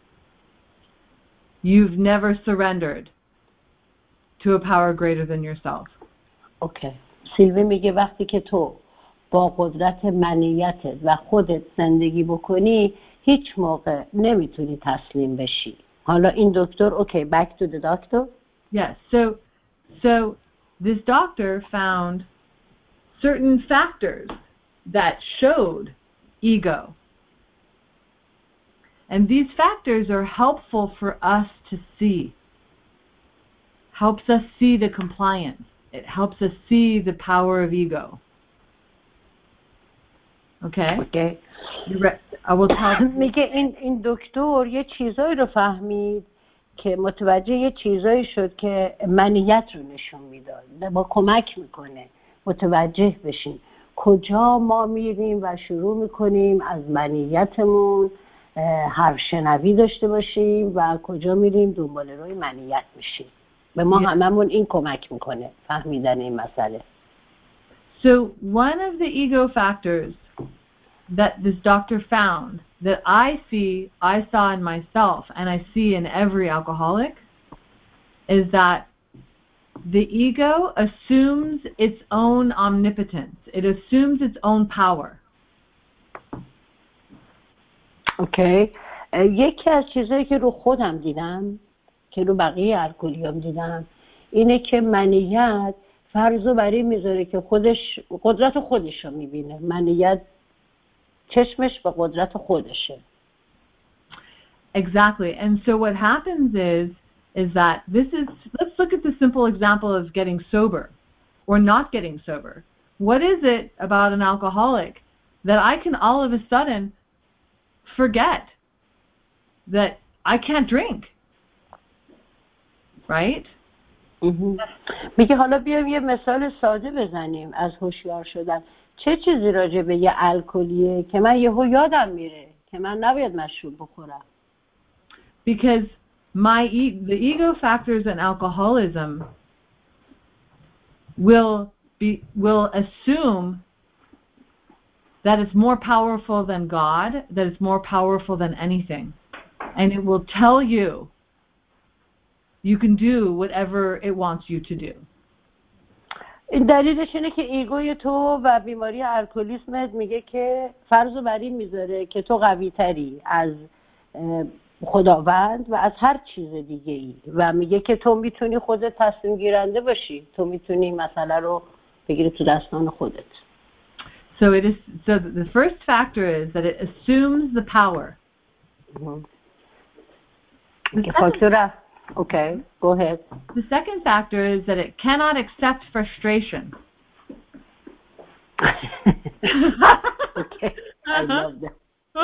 you've never surrendered to a power greater than yourself. Okay. سیلوی میگه وقتی که تو با قدرت منیتت و خودت زندگی بکنی هیچ موقع نمیتونی تسلیم بشی. حالا این دکتر okay, back to the doctor. Yes. So this doctor found certain factors that showed ego. And these factors are helpful for us to see. Helps us see the compliance. It helps us see the power of ego. Okay? Okay. I will tell you. میگه این دکتر یه چیزایی رو فهمید که متوجه یه چیزایی شد که منیت رو نشون میداد. با کمک میکنه متوجه بشیم کجا ما میریم و شروع میکنیم از منیتمون حرف شنوی داشته باشیم و کجا میریم دنبال روی منیت میشیم. به ما هممون این کمک میکنه فهمیدن این مسئله. So one of the ego factors that this doctor found that I saw in myself and I see in every alcoholic is that the ego assumes its own omnipotence. It assumes its own power. Okay. یکی از چیزایی که رو خودم دیدم که رو بقیه الکلیام دیدم اینه که منیت فرضو بر این میذاره که خودش قدرت خودش رو میبینه. منیت چشمش به قدرت خودشه. Exactly. And so what happens is that let's look at the simple example of getting sober or not getting sober. What is it about an alcoholic that I can all of a sudden forget that I can't drink? Right? میگه حالا بیایم یه مثال ساده بزنیم از هوشیار شدن. چه چیزی راجع به یه الکلیه که من یهو یادم میره که من نباید مشروب بخورم؟ Because the ego factors in alcoholism will assume that it's more powerful than God, that it's more powerful than anything. And it will tell you can do whatever it wants you to do. این دلیلش اینه که ایگوی تو و بیماری الکلیسمت میگه که فرضو بر این میذاره که تو قوی تری از خداوند و از هر چیز دیگه ای و میگه که تو میتونی خودت تصمیم گیرنده باشی، تو میتونی مسئله رو بگیری تو دستان خودت. So the first factor is that it assumes the power. Okay, go ahead. The second factor is that it cannot accept frustration. Okay, I love that.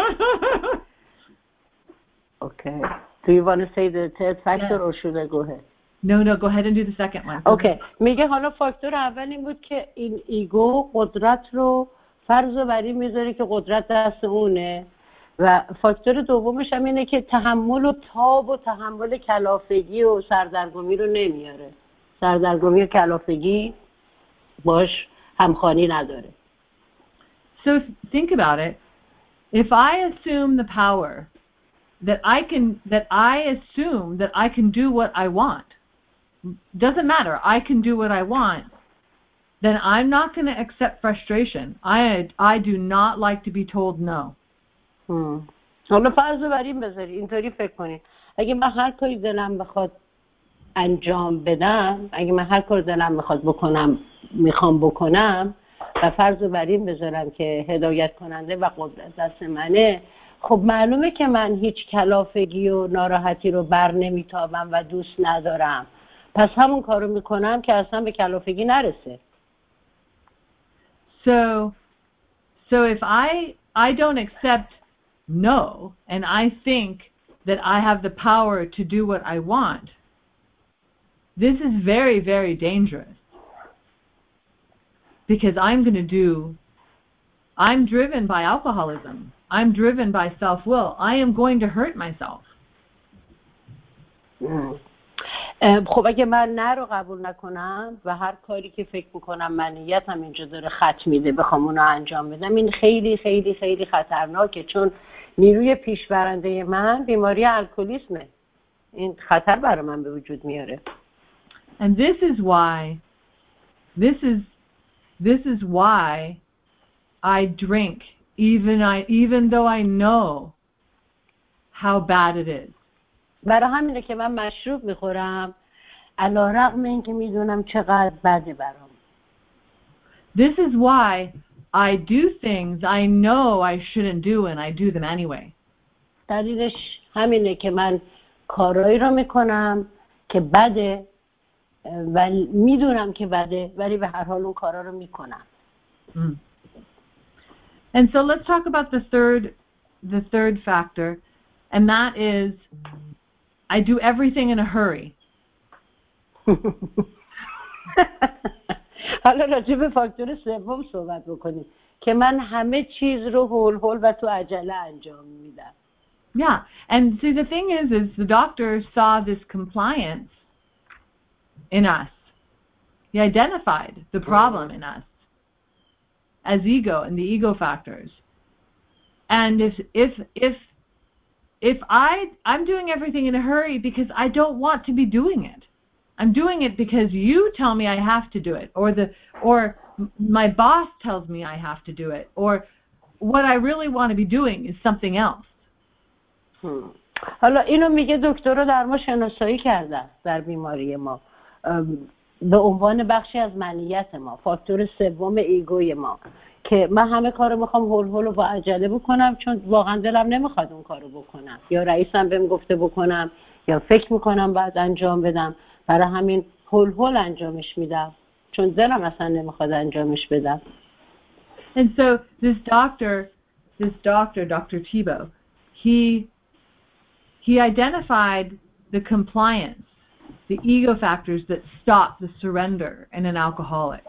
Okay. Do you want to say the third factor or should I go ahead? No, go ahead and do the second one. Okay. میگه حالا فاکتور اول این بود که این ایگو قدرت رو فرضو بر این میذاره که قدرت دست اونه و فاکتور دومش هم اینه که تحمل و تاب و تحمل کلافگی و سردرگمی رو نمیاره. سردرگمی و کلافگی باش همخوانی نداره. So think about it. If I assume the power that I assume that I can do what I want, doesn't matter, I can do what I want, then I'm not going to accept frustration. I do not like to be told no. حالا فرضو بر این بذاری اینطوری فکر کنید اگه من هر کاری دلم بخواد انجام بدم، اگه من هر کاری دلم میخواد میخوام بکنم و فرضو بر این بذارم که هدایت کننده و قدرت دست منه، خب معلومه که من هیچ کلافگی و ناراحتی رو بر نمیتابم و دوست ندارم، پس همون کارو میکنم که اصلا به کلافگی نرسه. So if I don't accept no and I think that I have the power to do what I want, this is very, very dangerous. Because I'm driven by alcoholism. I'm driven by self-will. I am going to hurt myself. خب اگه من نه رو قبول نکنم و هر کاری که فکر میکنم منیتم اینجا داره خط میده بخوام اونو انجام بدم، این خیلی خیلی خیلی خطرناکه، چون نیروی پیشبرنده من بیماری الکلیسمه. این خطر برای من به وجود میاره. And this is why I drink even though I know how bad it is. برای همینه که من مشروب میخورم علیرغم اینکه میدونم چقدر بده برام. This is why I do things I know I shouldn't do and I do them anyway. دلیلش همینه که من کارایی رو میکنم که بده و میدونم که بده ولی به هر حال اون کارا رو میکنم. And so let's talk about the third factor, and that is I do everything in a hurry. حالا راجع به فاکتور سوم صحبت بکنیم که من همه چیز رو هول و تو عجله انجام میدم. Yeah, and see the thing is the doctor saw this compliance in us. He identified the problem in us as ego and the ego factors. And if I'm doing everything in a hurry because I don't want to be doing it. I'm doing it because you tell me I have to do it, or my boss tells me I have to do it, or what I really want to be doing is something else. حالا اینو میگه دکترها در ما شناسایی کرده است در بیماری ما به عنوان بخشی از منیت ما، فاکتور سوم ایگوی ما، که من همه کارو میخوام هول هول و با عجله بکنم چون واقعا دلم نمیخواد اون کارو بکنم، یا رئیسم بهم گفته بکنم، یا فکر میکنم بعد انجام بدم، برای همین هول هول انجامش میدم چون دلم اصلا نمیخواد انجامش بدم. And so this doctor, Dr. Thibault, he identified the compliance, the ego factors that stop the surrender in an alcoholic.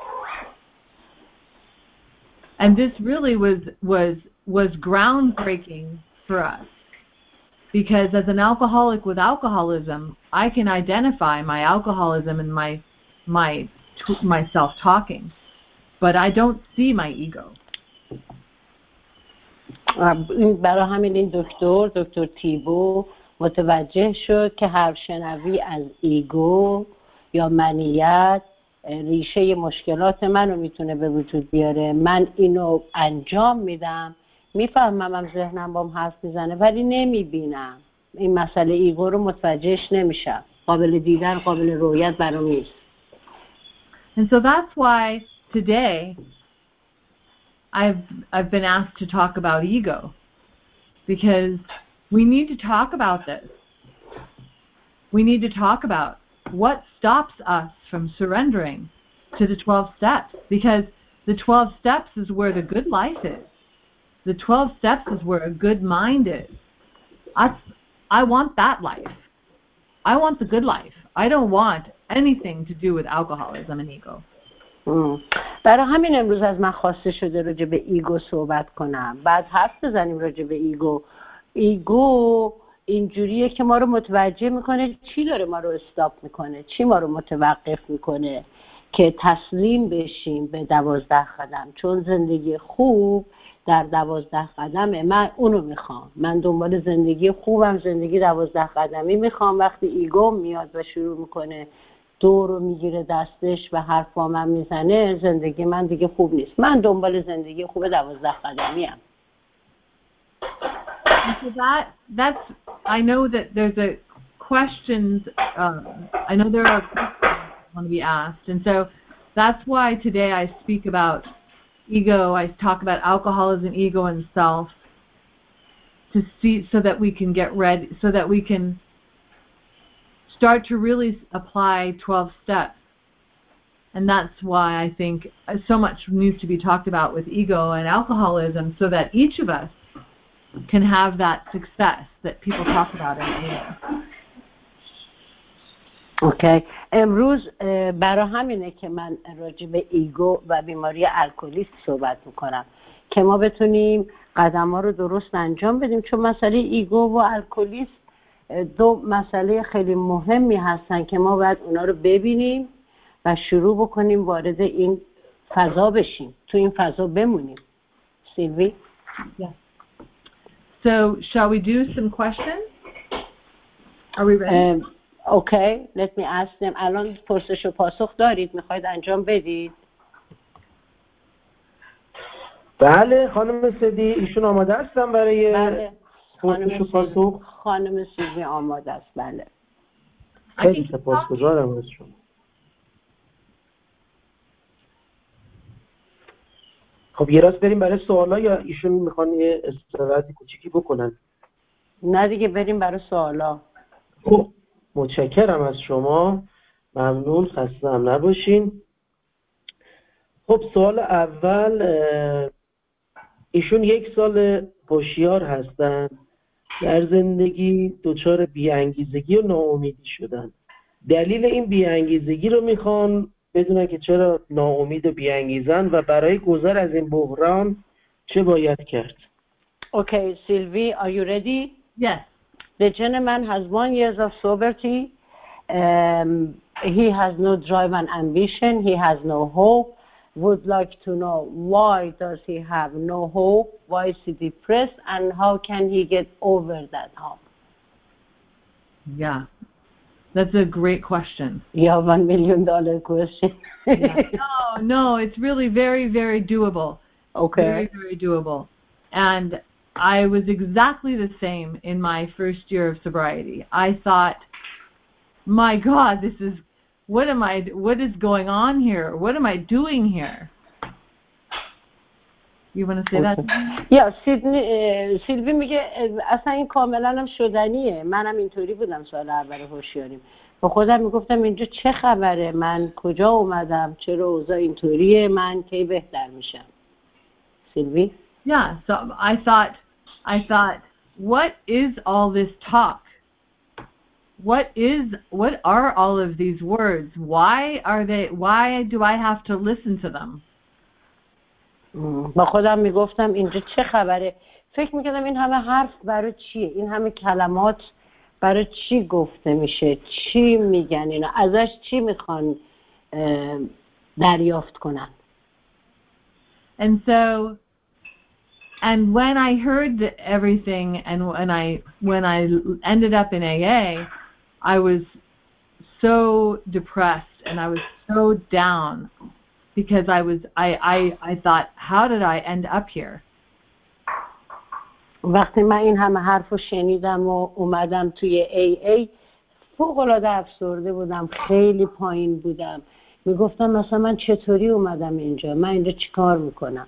And this really was groundbreaking for us, because as an alcoholic with alcoholism, I can identify my alcoholism and my self-talking, but I don't see my ego. برای همین این دکتر تیبو متوجه شد که حرف شنوی از ایگو یا منیت ریشه مشکلات منو میتونه به وجود بیاره. من اینو انجام میدم، میفهمم ذهنم بام حرف میزنه ولی نمیبینم، این مسئله ایگو رو متوجهش نمیشم، قابل دیدن، قابل رؤیت برام نیست. And so that's why today I've been asked to talk about ego, because we need to talk about this. We need to talk about what stops us from surrendering to the 12 steps, because the 12 steps is where the good life is. The 12 steps is where a good mind is. I want that life. I want the good life. I don't want anything to do with alcoholism and ego. برای همین امروز از من خواسته شده راجع به ایگو صحبت کنم. بعد حرف بزنیم راجع به ایگو. ایگو اینجوریه که ما رو متوجه میکنه چی داره ما رو استاپ میکنه، چی ما رو متوقف میکنه که تسلیم بشیم به 12 قدم. چون زندگی خوب در 12 قدمه، من اونو میخوام، من دنبال زندگی خوبم، زندگی 12 قدمی میخوام. وقتی ایگو میاد و شروع میکنه دور رو میگیره دستش و حرفا من میزنه، زندگی من دیگه خوب نیست. من دنبال زندگی خوب 12 قدمی ام. So that's I know that there's a questions I know there are questions that want to be asked, and so that's why today I speak about ego. I talk about alcoholism, ego, and self, to see so that we can get ready, so that we can start to really apply 12 steps. And that's why I think so much needs to be talked about with ego and alcoholism, so that each of us can have that success that people talk about in AA. اوکی. امروز برای همینه که من راجع به ایگو و بیماری الکلیسم صحبت میکنم که ما بتونیم قدم‌ها رو درست انجام بدیم، چون مسئله ایگو و الکلیسم دو مسئله خیلی مهمی هستن که ما باید اونا رو ببینیم و شروع بکنیم وارد این فضا بشیم، تو این فضا بمونیم. سیلوی؟ Yes. So, shall we do some questions? Are we ready? Okay, let me ask them. الان پرسش و پاسخ دارید؟ میخواید انجام بدید؟ بله خانم سدی، ایشون آماده هستن برای بله. پرسش و پاسخ؟ خانم سیلوی آماده است. بله. خیلی سپاسگزارم از شما. خب یه راست بریم برای سوالا یا ایشون میخوان یه استراحت کوچیکی بکنن؟ نه دیگه بریم برای سوالا. خب متشکرم از شما، ممنون، خسته هم نباشین. خب سوال اول، ایشون 1 سال هوشیار هستن، در زندگی دچار بی‌انگیزگی و ناامیدی شدن. دلیل این بی‌انگیزگی رو میخوان بدونن که چرا ناامید و بی‌انگیزن و برای گذر از این بحران چه باید کرد. Okay, Sylvie, are you ready? Yes. The gentleman has 1 year of sobriety. he has no drive and ambition, he has no hope, would like to know why does he have no hope, why is he depressed, and how can he get over that hump. Yeah, that's a great question. Yeah, $1 million question. No, it's really very, very doable. Okay. Very, very doable. And I was exactly the same in my first year of sobriety. I thought, my God, what is going on here? What am I doing here? You want to say that? یا سیلوی میگه اصلا این کاملا هم شدنیه. منم اینطوری بودم سال اول هوشیاریم. با خودم میگفتم اینجا چه خبره؟ من کجا اومدم؟ چرا اوضاع اینطوریه؟ من کی بهتر میشم؟ سیلوی؟ Yeah, so I thought, what is all this talk? What are all of these words? Why do I have to listen to them? با خودم میگفتم اینجا چه خبره؟ فکر میکردم این همه حرف برای چیه؟ این همه کلمات برای چی گفته میشه؟ چی میگن اینا؟ ازش چی میخوان دریافت کنن؟ And when I heard everything, and when I ended up in AA, I was so depressed and I was so down because I thought, how did I end up here? وقتی من این همه حرفو شنیدم و اومدم توی AA فوق‌العاده افسرده بودم، خیلی پایین بودم. میگفتم مثلا من چطوری اومدم اینجا؟ من اینجا چیکار میکنم؟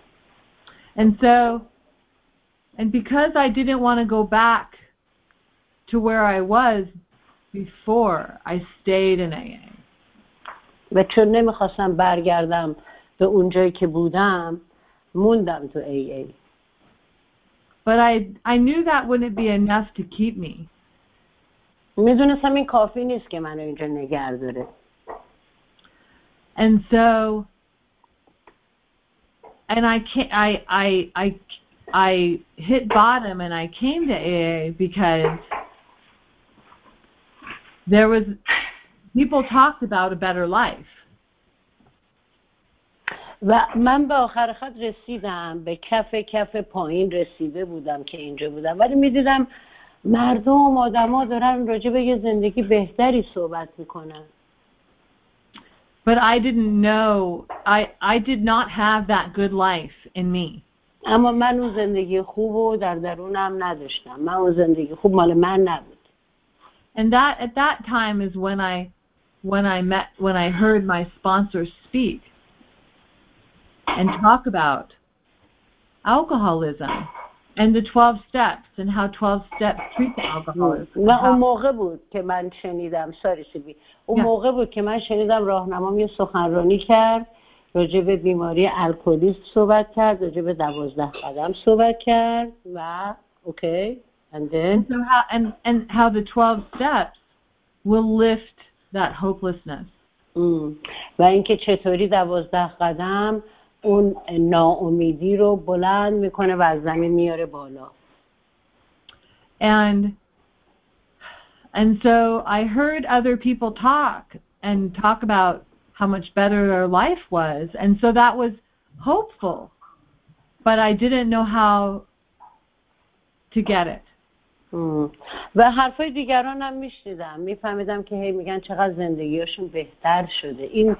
And because I didn't want to go back to where I was before, I stayed in AA. و چون نمیخواستم برگردم به اونجایی که بودم، موندم تو AA. But I knew that wouldn't be enough to keep me. میدونستم این کافی نیست که منو اینجا نگه داره. And so, and I hit bottom and I came to AA because people talked about a better life. و من به آخر خط رسیدم، به کف پایین رسیده بودم که اینجا بودم، ولی میدیدم مردم آدما دارن راجع به یه زندگی بهتری صحبت میکنن. But I didn't know, I did not have that good life in me. اما من اون زندگی خوبو در درونم نداشتم. من اون زندگی خوب مال من نبود. And at that time is when I heard my sponsor speak and talk about alcoholism and the 12 steps and how 12 steps treat alcoholism. و اون موقع بود که من شنیدم اون موقع بود که من شنیدم راهنمام یه سخنرانی کرد، راجع به بیماری الکلیسم صحبت کرد، راجع به 12 قدم صحبت کرد و اوکی and then and how the 12 steps will lift that hopelessness. و اینکه چطوری 12 قدم اون ناامیدی رو بلند میکنه و از زمین میاره بالا. And so I heard other people talk about how much better their life was, and so that was hopeful, but I didn't know how to get it. و حرفای دیگران هم میشنیدم، میفهمیدم که هی میگن چقدر زندگیشون بهتر شده. این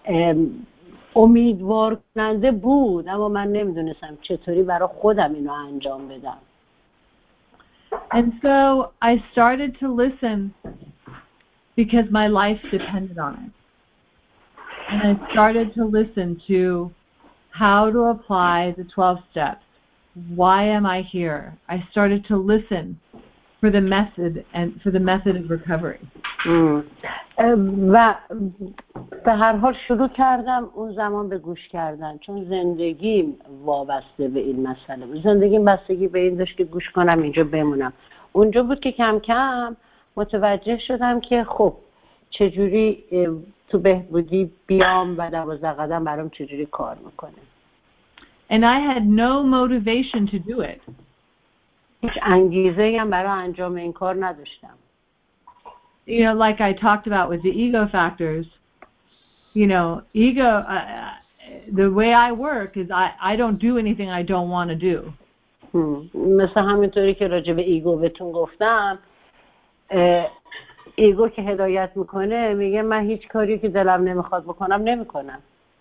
امیدوار کننده بود، اما من نمیدونستم چطوری برای خودم اینو انجام بدم. And so I started to listen because my life depended on it. And I started to listen to how to apply the 12 steps. Why am I here? I started to listen for the method of recovery. و به هر حال شروع کردم اون زمان به گوش کردن، چون زندگیم وابسته به این مسئله بود. زندگیم بستگی به این داشت که گوش کنم اینجا بمونم. اونجا بود که کم کم متوجه شدم که خب چجوری تو بهبودی بیام و 12 قدم برام چجوری کار میکنه. And I had no motivation to do it. هیچ انگیزه‌ای هم برای انجام این کار نداشتم. you know, like I talked about with the ego factors, you know, ego, the way I work is I don't do anything I don't want to do. مثل همینطوری که راجع به ایگو بهتون گفتم، ایگو که هدایت میکنه میگه من هیچ کاری که دلم نمیخواد بکنم نمیکنم.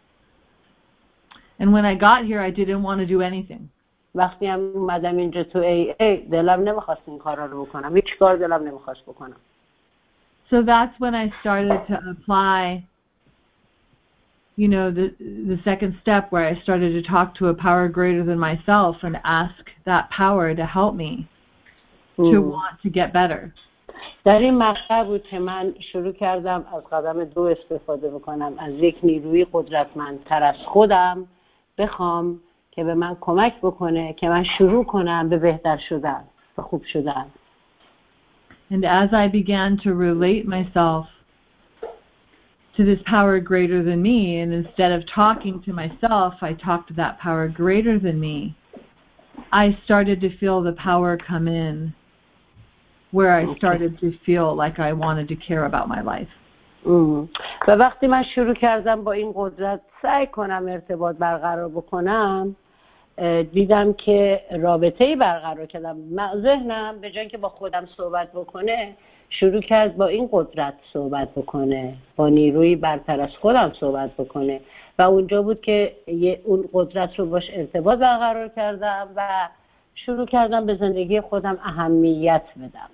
And when I got here I didn't want to do anything. وقتی هم اومدم اینجا تو ای دلم نمیخواست این کارا رو بکنم، هیچ کار دلم نمیخواست بکنم. So that's when I started to apply, you know, the second step where I started to talk to a power greater than myself and ask that power to help me to want to get better. در این مقطع بود که من شروع کردم از قدم 2 استفاده بکنم، از یک نیروی قدرتمندتر از خودم بخوام که به من کمک بکنه که من شروع کنم به بهتر شدن، به خوب شدن. And as I began to relate myself to this power greater than me, and instead of talking to myself, I talked to that power greater than me, I started to feel the power come in, where I started to feel like I wanted to care about my life. و وقتی من شروع کردم با این قدرت سعی کنم ارتباط برقرار بکنم، دیدم که رابطه‌ای برقرار کردم. ذهنم به جای اینکه با خودم صحبت بکنه شروع کرد با این قدرت صحبت بکنه، با نیروی برتر از خودم صحبت بکنه و اونجا بود که اون قدرت رو باش ارتباط برقرار کردم و شروع کردم به زندگی خودم اهمیت بدم.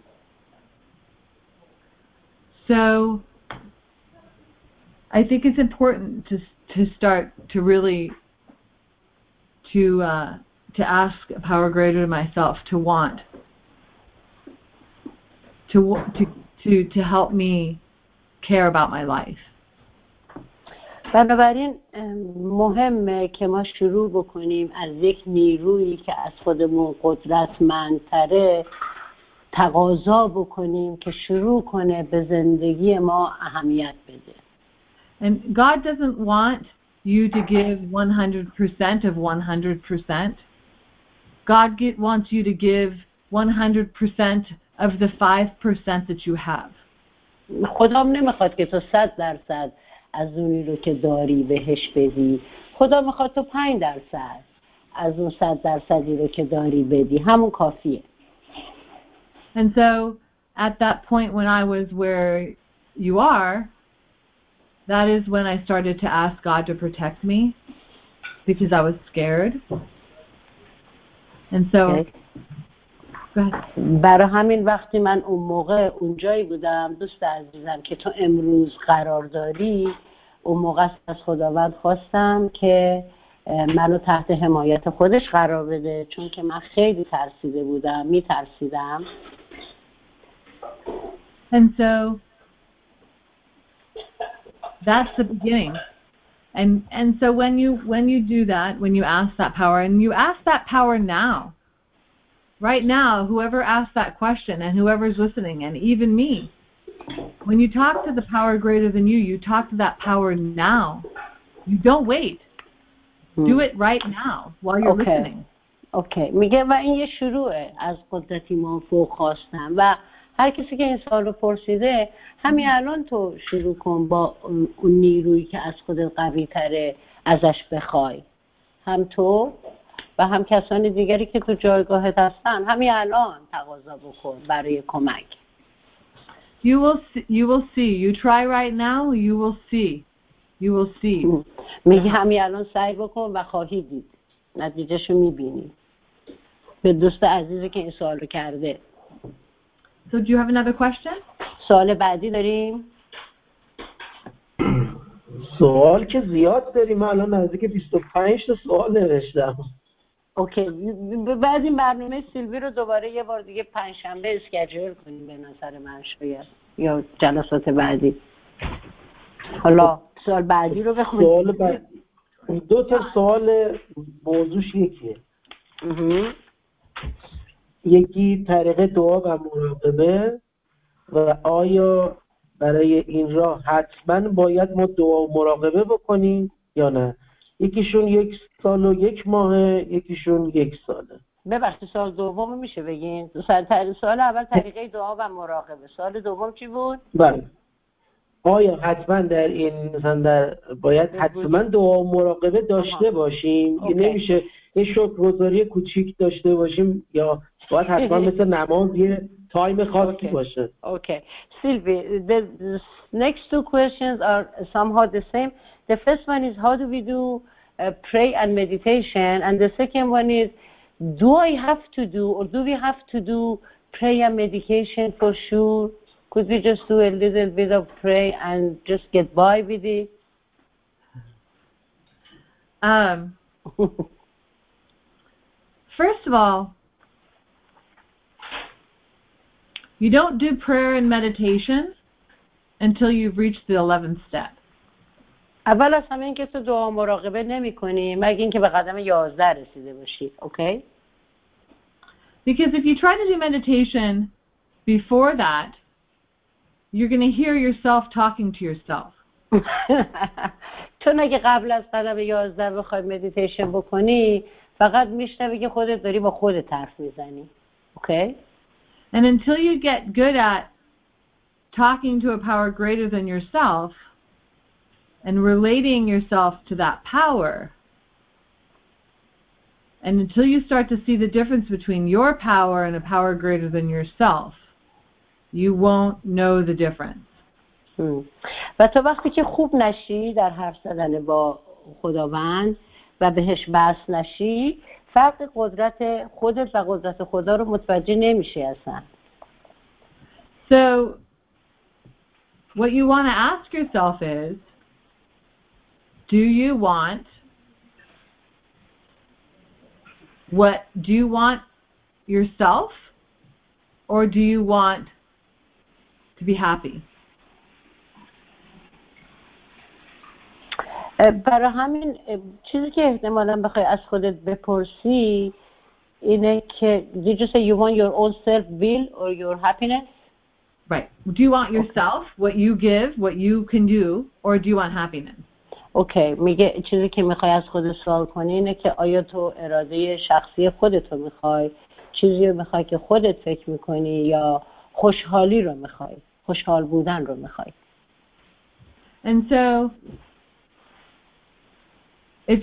So I think it's important to start to really to ask a power greater than myself to want to help me care about my life. بنابراین مهمه که ما شروع بکنیم از یک نیرویی که از خودمون قدرتمندتره تقاضا بکنیم که شروع کنه به زندگی ما اهمیت بده. And God doesn't want you to give 100% of 100%. God wants you to give 100% of the 5% that you have. خدام نمیخواد که تو 100% از اونی رو که داری بهش بدی. خدا میخواد تو 5% از اون 100% رو که داری بدی. همون کافیه. And so at that point when I was where you are, that is when I started to ask God to protect me because I was scared. And so برای همین وقتی من اون موقع اونجایی بودم دوست عزیزم که تو امروز قرار داری، اون موقع از خداوند خواستم که منو تحت حمایت خودش قرار بده، چون که من خیلی ترسیده بودم، میترسیدم. And so that's the beginning. And so when you do that, when you ask that power, and you ask that power now, right now, whoever asked that question and whoever's listening, and even me, when you talk to the power greater than you, you talk to that power now. You don't wait. Do it right now while you're listening. Okay. میگه و این یه شروعه از قدرتی ما فوق خواستم و هر کسی که این سوال رو پرسیده همین الان تو شروع کن با اون نیرویی که از خودت قوی تره ازش بخوای، هم تو و هم کسان دیگری که تو جایگاهت هستن همین الان تقاضا بکن برای کمک. You will see. You try right now, you will see. You will see. میگه همین الان سعی بکن و خواهی دید. نتیجهشو میبینی. به دوست عزیزی که این سوال رو کرده. So do you have another question? سوال بعدی داریم؟ سوال که زیاد داریم، الان نزدیک 25 تا سوال نوشتم. اوکی، بعد این برنامه سیلوی رو دوباره یه بار دیگه پنجشنبه اسکیجول کنیم به نظر من شاید، یا جلسات بعدی. حالا سوال بعدی رو بخونیم. سوال بعدی 2 تا سوال موضوعش یکیه. یکی طریق دعا و مراقبه و آیا برای این راه حتما باید ما دعا و مراقبه بکنیم یا نه؟ یکیشون 1 سال و 1 ماه، یکیشون 1 ساله. ببخشید سوال دوم میشه بگین؟ سوال اول طریقه دعا و مراقبه. سوال دوم چی بود؟ بله. آیا حتما در این مثلا باید حتما دعا و مراقبه داشته باشیم؟ نمیشه یه شکرگزاری کوچیک داشته باشیم یا باید حتما مثل نماز یه تایم خاصی باشه؟ Okay. Sylvie, the next two questions are somehow the same. The first one is how do we do pray and meditation, and the second one is do I have to do or do we have to do pray and meditation for sure? Could we just do a little bit of pray and just get by with it? First of all, you don't do prayer and meditation until you've reached the 11th step. اول از همه این که تو دعا مراقبه نمی کنی مگه اینکه به قدم 11 رسیده باشی. Okay? Because if you try to do meditation before that, you're going to hear yourself talking to yourself. چون اگه قبل از قدم 11 بخوای مدیتیشن بکنی فقط میشنوی که خودت داری با خودت حرف میزنی. Okay? And until you get good at talking to a power greater than yourself and relating yourself to that power, and until you start to see the difference between your power and a power greater than yourself, you won't know the difference. و تا وقتی که خوب نشی در حرف زدن با خداوند و بهش بس نشی فرق قدرت خودت و قدرت خدا رو متوجه نمیشی اصلا. So what you want to ask yourself is, do you want yourself or do you want to be happy? برای همین چیزی که احتمالاً بخوای از خودت بپرسی اینه که did you say you want your own self will or your happiness? Right. Do you want yourself, what you give, what you can do, or do you want happiness? Okay. میگه چیزی که میخوای از خودت سوال کنی اینه که آیا تو اراده شخصی خودت رو میخوای، چیزی رو میخوای که خودت فکر میکنی یا خوشحالی رو میخوای، خوشحال بودن رو میخوای. And so if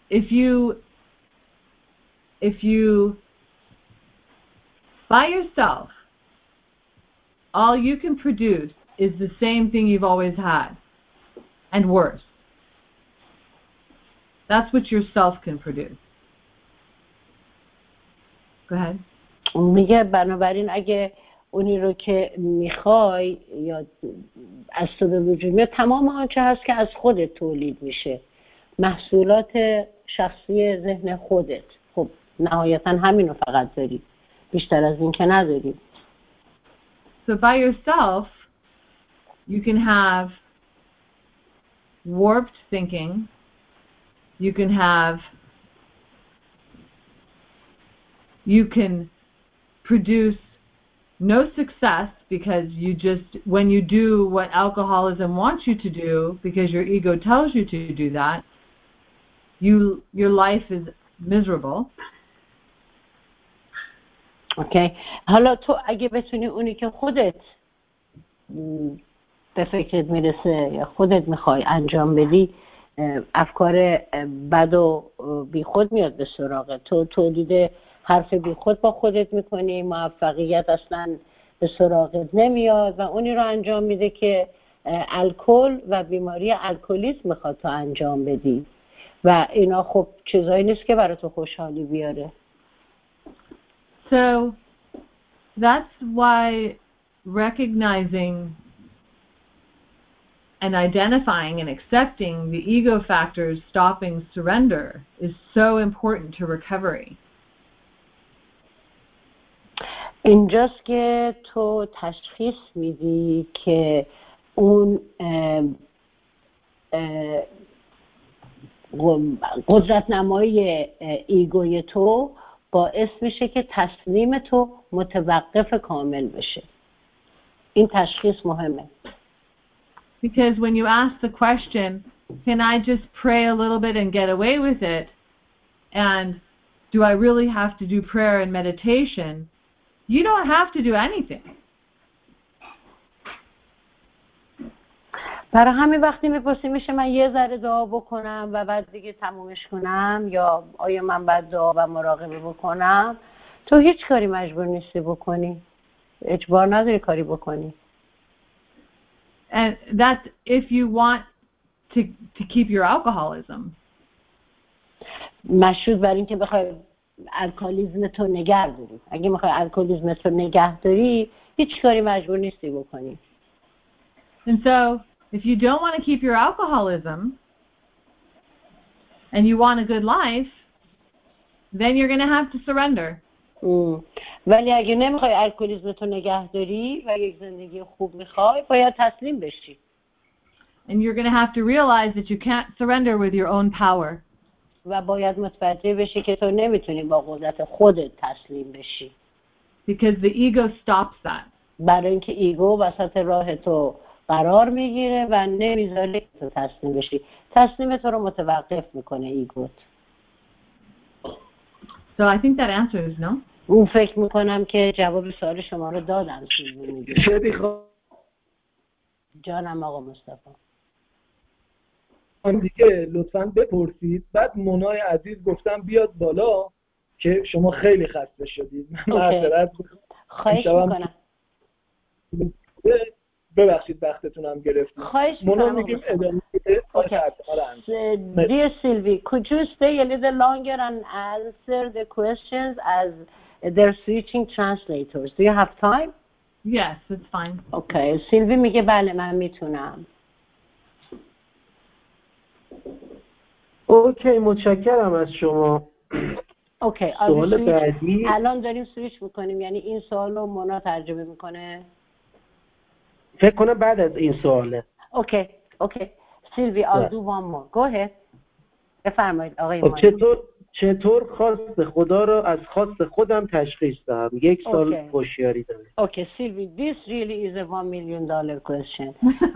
you by yourself all you can produce is the same thing you've always had and worse. That's what yourself can produce. Go ahead. میگه بنابراین اگه اونی رو که میخوای یا از تو به وجود میاد تمام آنچه هست که از خودت تولید میشه، محصولات شخصی ذهن خودت. خب نهایتا همین رو فقط داری، بیشتر از این که نداری. So by yourself you can have warped thinking, you can produce no success because you just, when you do what alcoholism wants you to do because your ego tells you to do that, your life is miserable. Okay. حالا تو اگه بتونی اونی که خودت به فکرت میرسه یا خودت میخوای انجام بدی، افکار بد و بی خود میاد به سراغت. تو تولید حرف بی خود با خودت میکنی، موفقیت اصلا به سراغت نمیاد و اونی رو انجام میده که الکل و بیماری الکلیسم میخواد تو انجام بدی و اینا خب چیزایی نیست که برای تو خوشحالی بیاره. So that's why recognizing and identifying and accepting the ego factors stopping surrender is so important to recovery. اینجاست که تو تشخیص میدی که اون قدرت نمایی ایگوی تو باعث میشه که تسلیم تو متوقف کامل بشه. این تشخیص مهمه. Because when you ask the question, can I just pray a little bit and get away with it? And do I really have to do prayer and meditation? You don't have to do anything. برای همین وقتی میپرسیم میشه من یه ذره دعا بکنم و بعد دیگه تمومش کنم، یا آیا من باید دعا و مراقبه بکنم؟ تو هیچ کاری مجبور نیستی بکنی، اجبار نداری کاری بکنی. And that's if you want to keep your alcoholism. مشروط بر این که بخوای الکلیسم تو نگه داری. اگه میخوای الکلیسم تو نگه داری هیچ کاری مجبور نیستی بکنی. And so if you don't want to keep your alcoholism and you want a good life, then you're going to have to surrender. ولی اگه نمیخوای الکلیسم تو نگه داری و یک زندگی خوب میخوای باید تسلیم بشی. And you're going to have to realize that you can't surrender with your own power. و باید متوجه بشی که تو نمیتونی با قدرت خودت تسلیم بشی. Because the ego stops that. برای اینکه ایگو وسط راه تو قرار میگیره و نمیذاره تو تسلیم بشی. تسلیم تو رو متوقف میکنه ایگوت. So I think that answers no. اون فکر میکنم که جواب سوال شما رو دادم. شدی جانم آقا مصطفی. دیگه لطفاً بپرسید. بعد منای عزیز گفتم بیاد بالا که شما خیلی خسته شدید. معذرت خواهش میکنم. ببخشید وقتتونم گرفتیم. خواهش میکنم. میگیم ادامه Dear Sylvie, could you stay a little longer and answer the questions as they're switching translators? Do you have time? Yes, it's fine. Okay. Sylvie میگه بله من میتونم. اوکی متشکرم از شما. اوکی. سوال بعدی. الان داریم سویچ میکنیم، یعنی این سوال رو مونا ترجمه میکنه. فکر کنم بعد از این سواله. اوکی. Sylvie, I'll do one more. Go ahead. بفرمایید آقای مانی. چطور خواست خدا را از خواست خودم تشخیص دهم؟ یک سال هوشیاری داره. Okay, Sylvie, this really is a $1 million question.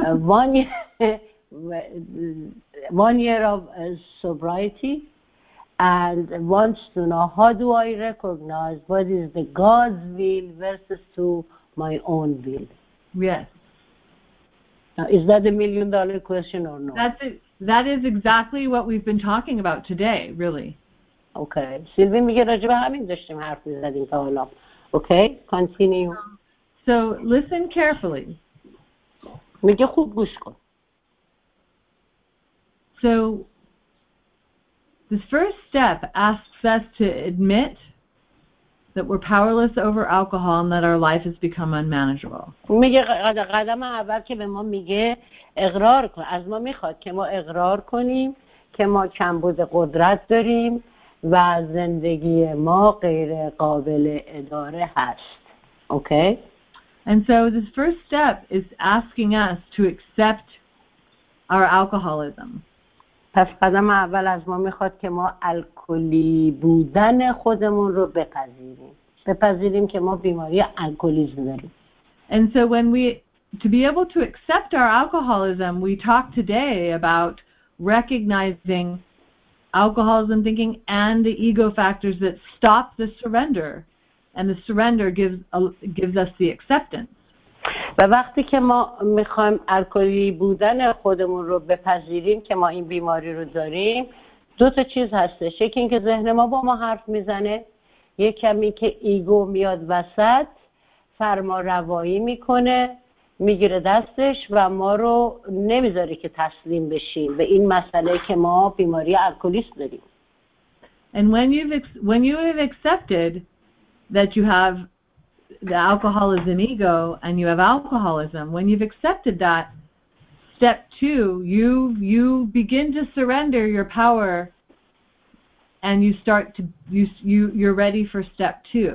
One year of sobriety, and wants to know how do I recognize what is the God's will versus to my own will? Yes. Now, is that a $1 million question or no? That is exactly what we've been talking about today, really. Okay. Sylvie میگه راجع به همین داشتیم حرف می‌زدیم تا حالا. Okay, continue. So listen carefully. میگه خوب گوش کن. So this first step asks us to admit that we're powerless over alcohol and that our life has become unmanageable. میگه قدم اول که به ما میگه اقرار کن، از ما میخواد که ما اقرار کنیم که ما کمبود قدرت داریم و زندگی ما غیر قابل اداره هست. Okay? And so this first step is asking us to accept our alcoholism. پس قدم اول از ما میخواد که ما الکلی بودن خودمون رو بپذیریم که ما بیماری الکلیسم داریم. And so to be able to accept our alcoholism, we talked today about recognizing alcoholism thinking and the ego factors that stop the surrender, and the surrender gives us the acceptance. و وقتی که ما میخوایم الکلی بودن خودمون رو بپذیریم که ما این بیماری رو داریم، دو تا چیز هستش. یکی این که ذهن ما با ما حرف میزنه، یک کمی که ایگو میاد وسط، فرما روایی میکنه، میگیره دستش و ما رو نمیذاره که تسلیم بشیم به این مسئله که ما بیماری الکلیسم داریم. And when you have accepted that you have the alcoholism ego and you have alcoholism, when you've accepted that, step 2, you begin to surrender your power and you're ready for step 2.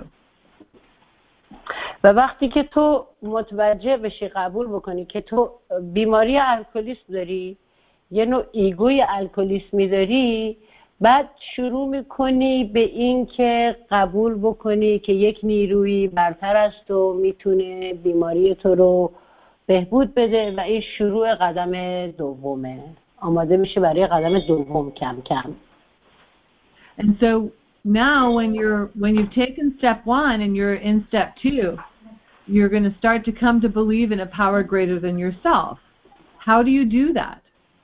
و وقتی که تو متوجه بشی، قبول بکنی که تو بیماری الکلیسم داری، یه نوع ایگوی الکلیسمی داری، بعد شروع میکنی به این که قبول بکنی که یک نیروی برتر از تو میتونه بیماری تو رو بهبود بده و این شروع قدم دومه. آماده میشه برای قدم دوم کم کم. And so now when you've taken step 1 and you're in step 2, you're going to start to come to believe in a power greater than yourself. How do you do that?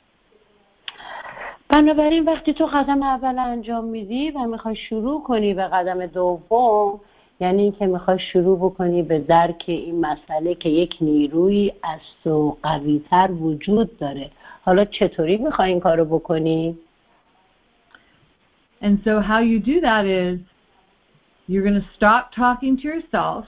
بنابراین وقتی تو قدم اول انجام میدی و میخوای شروع کنی به قدم دوم، یعنی اینکه میخوای شروع بکنی به درک این مسئله که یک نیروی از تو قوی‌تر وجود داره. حالا چطوری میخوای این کارو بکنی؟ And so how you do that is you're going to stop talking to yourself.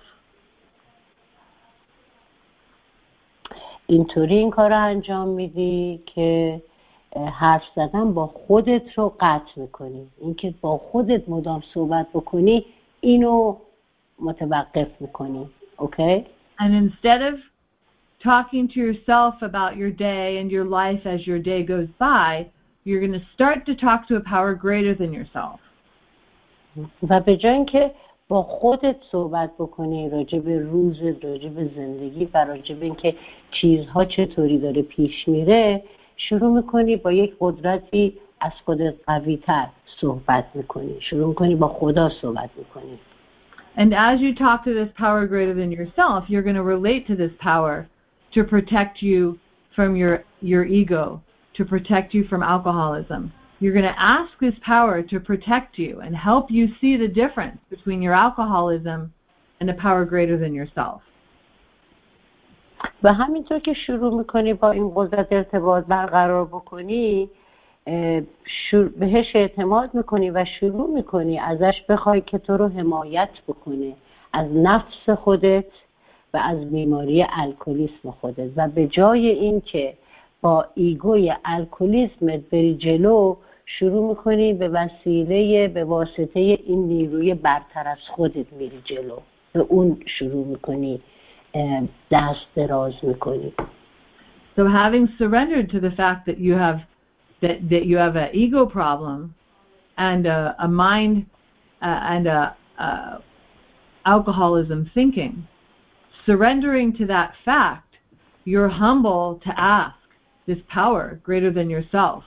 اینطوری این کارو انجام میدی که حرف زدن با خودت رو قطع میکنی. اینکه با خودت مدام صحبت بکنی اینو متوقف میکنی. Okay? And instead of talking to yourself about your day and your life as your day goes by, you're going to start to talk to a power greater than yourself. و به جای اینکه با خودت صحبت بکنی راجع به روزت، راجع به زندگی و راجع به اینکه چیزها چطوری داره پیش میره، شروع میکنی با یک قدرتی از خودت قوی‌تر صحبت میکنی. شروع میکنی با خدا صحبت میکنی. And as you talk to this power greater than yourself, you're going to relate to this power to protect you from your ego, to protect you from alcoholism. You're going to ask this power to protect you and help you see the difference between your alcoholism and a power greater than yourself. و همینطور که شروع میکنی با این قدرت ارتباط برقرار بکنی، بهش اعتماد میکنی و شروع میکنی ازش بخوای که تو رو حمایت بکنه از نفس خودت و از بیماری الکلیسم خودت. و به جای این که با ایگوی الکلیسمت بری جلو، شروع میکنی به واسطه این نیروی برتر از خودت میری جلو، به اون شروع میکنی دست دراز میکنی. So having surrendered to the fact that you have an ego problem and a mind and a alcoholism thinking, surrendering to that fact, you're humble to ask this power greater than yourself.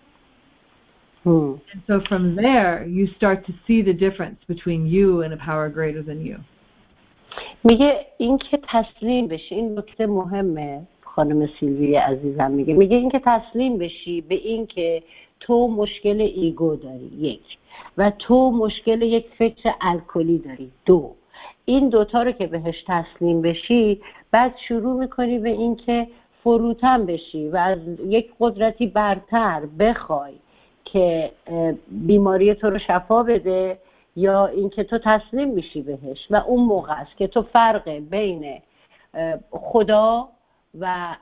And so from there, you start to see the difference between you and a power greater than you. میگه این که تسلیم بشی، این نکته مهمه. خانم سیلوی عزیزم میگه این که تسلیم بشی به این که تو مشکل ایگو داری، 1، و تو مشکل یک فکر الکلی داری، 2. این دوتا رو که بهش تسلیم بشی، بعد شروع میکنی به این که فروتن بشی و از یک قدرتی برتر بخوای که بیماری تو رو شفا بده، یا اینکه تو تسلیم میشی بهش. و اون موقع است که تو فرق بین خدا و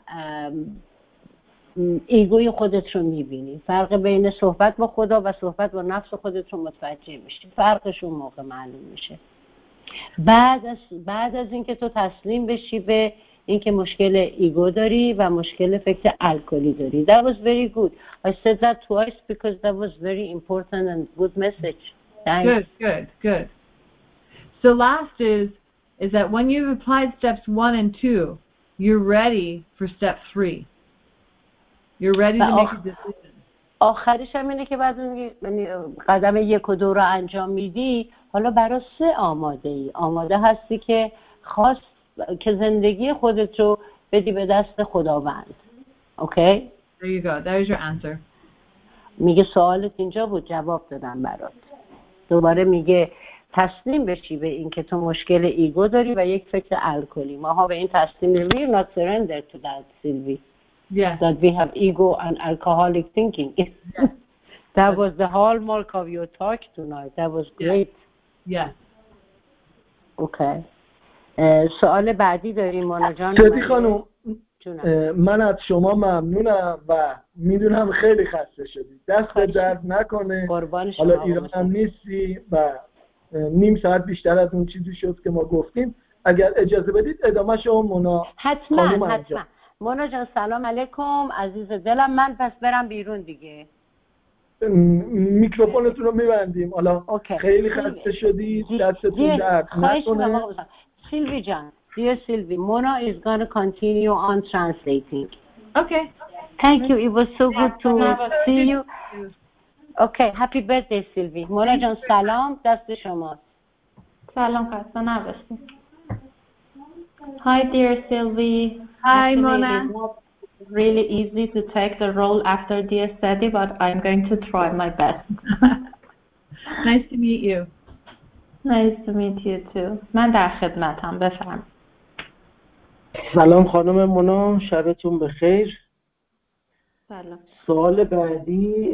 ایگوی خودت رو میبینی، فرق بین صحبت با خدا و صحبت با نفس خودت رو متوجه میشی. فرقش اون موقع معلوم میشه. بعد از اینکه تو تسلیم بشی به اینکه مشکل ایگو داری و مشکل فکر الکلی داری. That was very good. I said that twice because that was very important and good message. Thanks. Good. So last is that when you've applied steps 1 and 2, you're ready for step 3. You're ready to make a decision. آخرش هم اینه که بعد قدم 1 و 2 رو انجام میدی، حالا برای 3 آماده هستی که که زندگی خودت رو بدی به دست خداوند. Okay? There you go. There's your answer. میگه سوالت اینجا بود، جواب دادم برات. دوباره میگه تسلیم بشی به این که تو مشکل ایگو داری و یک فکر الکلی. ماها به این تسلیم we are not surrender to that, Sylvie. Yes. That we have ego and alcoholic thinking. Yes. That was the hallmark of your talk tonight. That was great. Yes. Okay. سوال بعدی داریم مونا جان. سدی خانم، من از شما ممنونم و میدونم خیلی خسته شدید. دست درد نکنه. حالا ایران هم نیستی و نیم ساعت بیشتر از اون چیزی شد که ما گفتیم. اگر اجازه بدید ادامه شما مونا. حتما. مونا جان سلام علیکم عزیز دلم. من پس برم بیرون دیگه. میکروفونتون رو میبندیم. حالا خیلی خسته شدید. دستتون درد نکنه. Sylvie John, dear Sylvie, Mona is going to continue on translating. Okay. Thank you. It was so good to see you. اوکی هپی برثدی سیلوی. مونا جان سلام، دست شما. سلام، خسته نباشید. Hi dear Sylvie. Hi Mona. It's not really easy to take the role after dear study, but I'm going to try my best. Nice to meet you. Nice to meet you too. من در خدمتم، بفرمایید. سلام خانم مونا، شبتون بخیر. سلام. سوال بعدی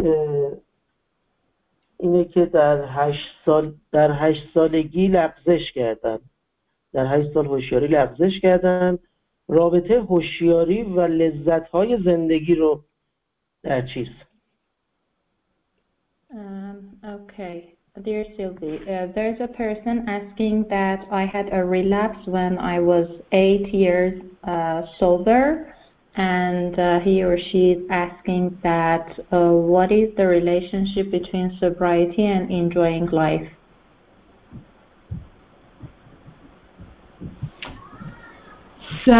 اینه که در 8 سالگی لغزش کردن. در 8 سال هوشیاری لغزش کردن. رابطه هوشیاری و لذت‌های زندگی رو در چیست؟ Okay. Dear Sylvie, there's a person asking that I had a relapse when I was 8 years sober, and he or she is asking that what is the relationship between sobriety and enjoying life? So,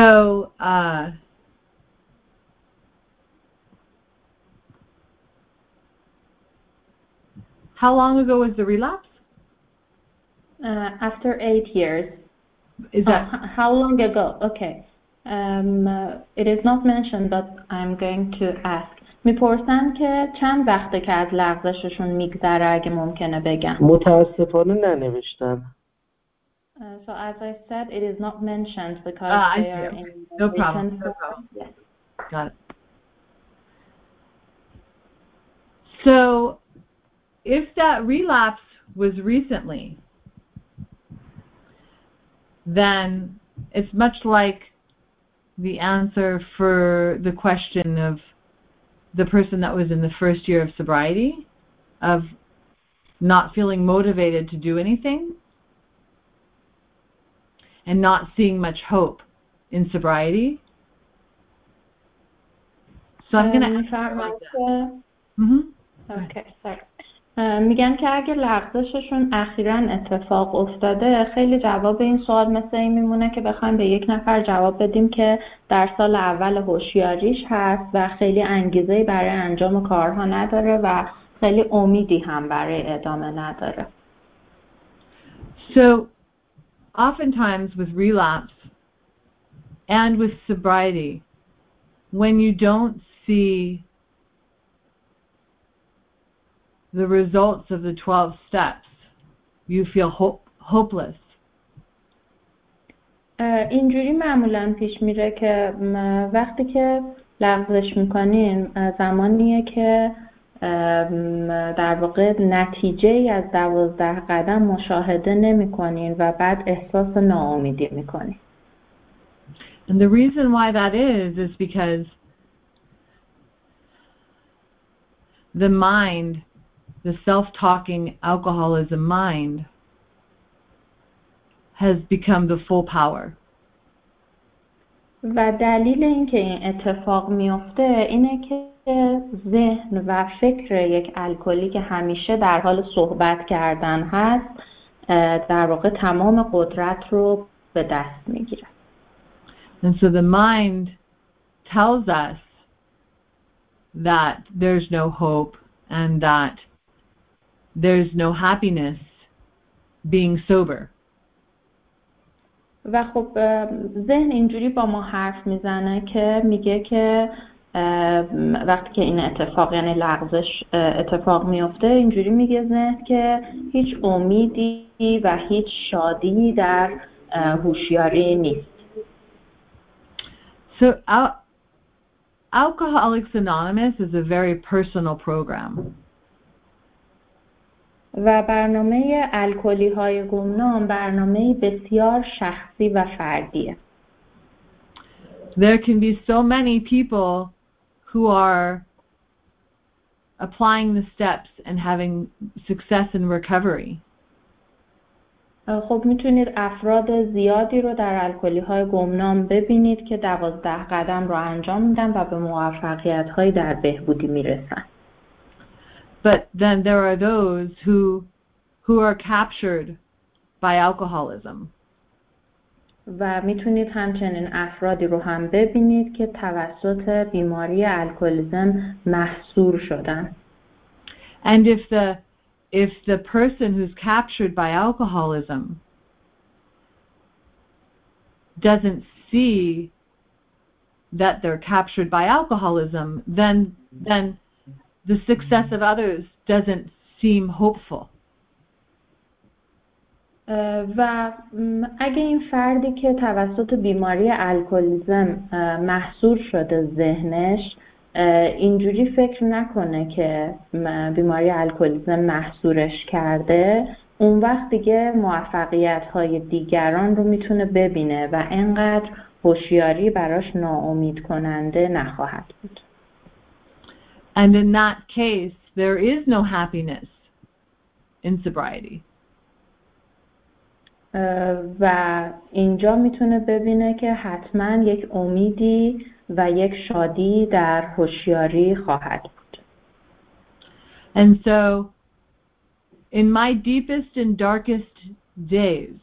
how long ago was the relapse? After 8 years. Is that how long ago? Okay. It is not mentioned, but I'm going to ask. میپرسن که چند وقته که از لغزششون میگذره اگه ممکنه بگم. متاسفانه ننوشتن. So as I said, it is not mentioned because they are in no problem. Yes. Got it. So, if that relapse was recently, then it's much like the answer for the question of the person that was in the first year of sobriety, of not feeling motivated to do anything and not seeing much hope in sobriety. So I'm going to Okay, sorry. میگن که اگه لغزششون اخیراً اتفاق افتاده، خیلی جواب این سوال مثل این میمونه که بخوایم به یک نفر جواب بدیم که در سال اول هوشیاریش هست و خیلی انگیزه‌ای برای انجام کارها نداره و خیلی امیدی هم برای ادامه نداره. So, oftentimes with relapse and with sobriety, when you don't see the results of the 12 steps, you feel hopeless. اینجوری معمولاً پیش میره که وقتی که لغزش میکنین زمانیه که در واقع نتیجه از 12 قدم مشاهده نمیکنین و بعد احساس ناامیدی میکنین. And the reason why that is because the mind, the self-talking alcoholism mind, has become the full power. و دلیل اینکه این اتفاق میفته اینه که ذهن و فکر یک الکلی که همیشه در حال صحبت کردن هست در واقع تمام قدرت رو به دست میگیره. And so the mind tells us that there's no hope and that there's no happiness being sober. و خب ذهن اینجوری با ما حرف میزنه که میگه که وقتی که این اتفاق یعنی لغزش اتفاق میفته اینجوری میگه ذهن که هیچ امیدی و هیچ شادی در هوشیاری نیست. So Alcoholics Anonymous is a very personal program. و برنامه الکلی های گمنام برنامه بسیار شخصی و فردیه. There can be so many people who are applying the steps and having success in recovery. خب میتونید افراد زیادی رو در الکلی های گمنام ببینید که 12 قدم رو انجام میدن و به موفقیت های در بهبودی میرسن. But then there are those who are captured by alcoholism. و میتونید همچنین افرادی رو هم ببینید که توسط بیماری الکلیسم محصور شدن. And if the person who's captured by alcoholism doesn't see that they're captured by alcoholism, then the success of others doesn't seem hopeful. و اگه این فردی که توسط بیماری الکلیسم محصور شده ذهنش اینجوری فکر نکنه که بیماری الکلیسم محصورش کرده، اون وقت دیگه موفقیت‌های دیگران رو میتونه ببینه و انقدر هوشیاری براش ناامید کننده نخواهد بود. And in that case, there is no happiness in sobriety. و اینجا میتونه ببینه که حتما یک امیدی و یک شادی در هوشیاری خواهد بود. And so, in my deepest and darkest days,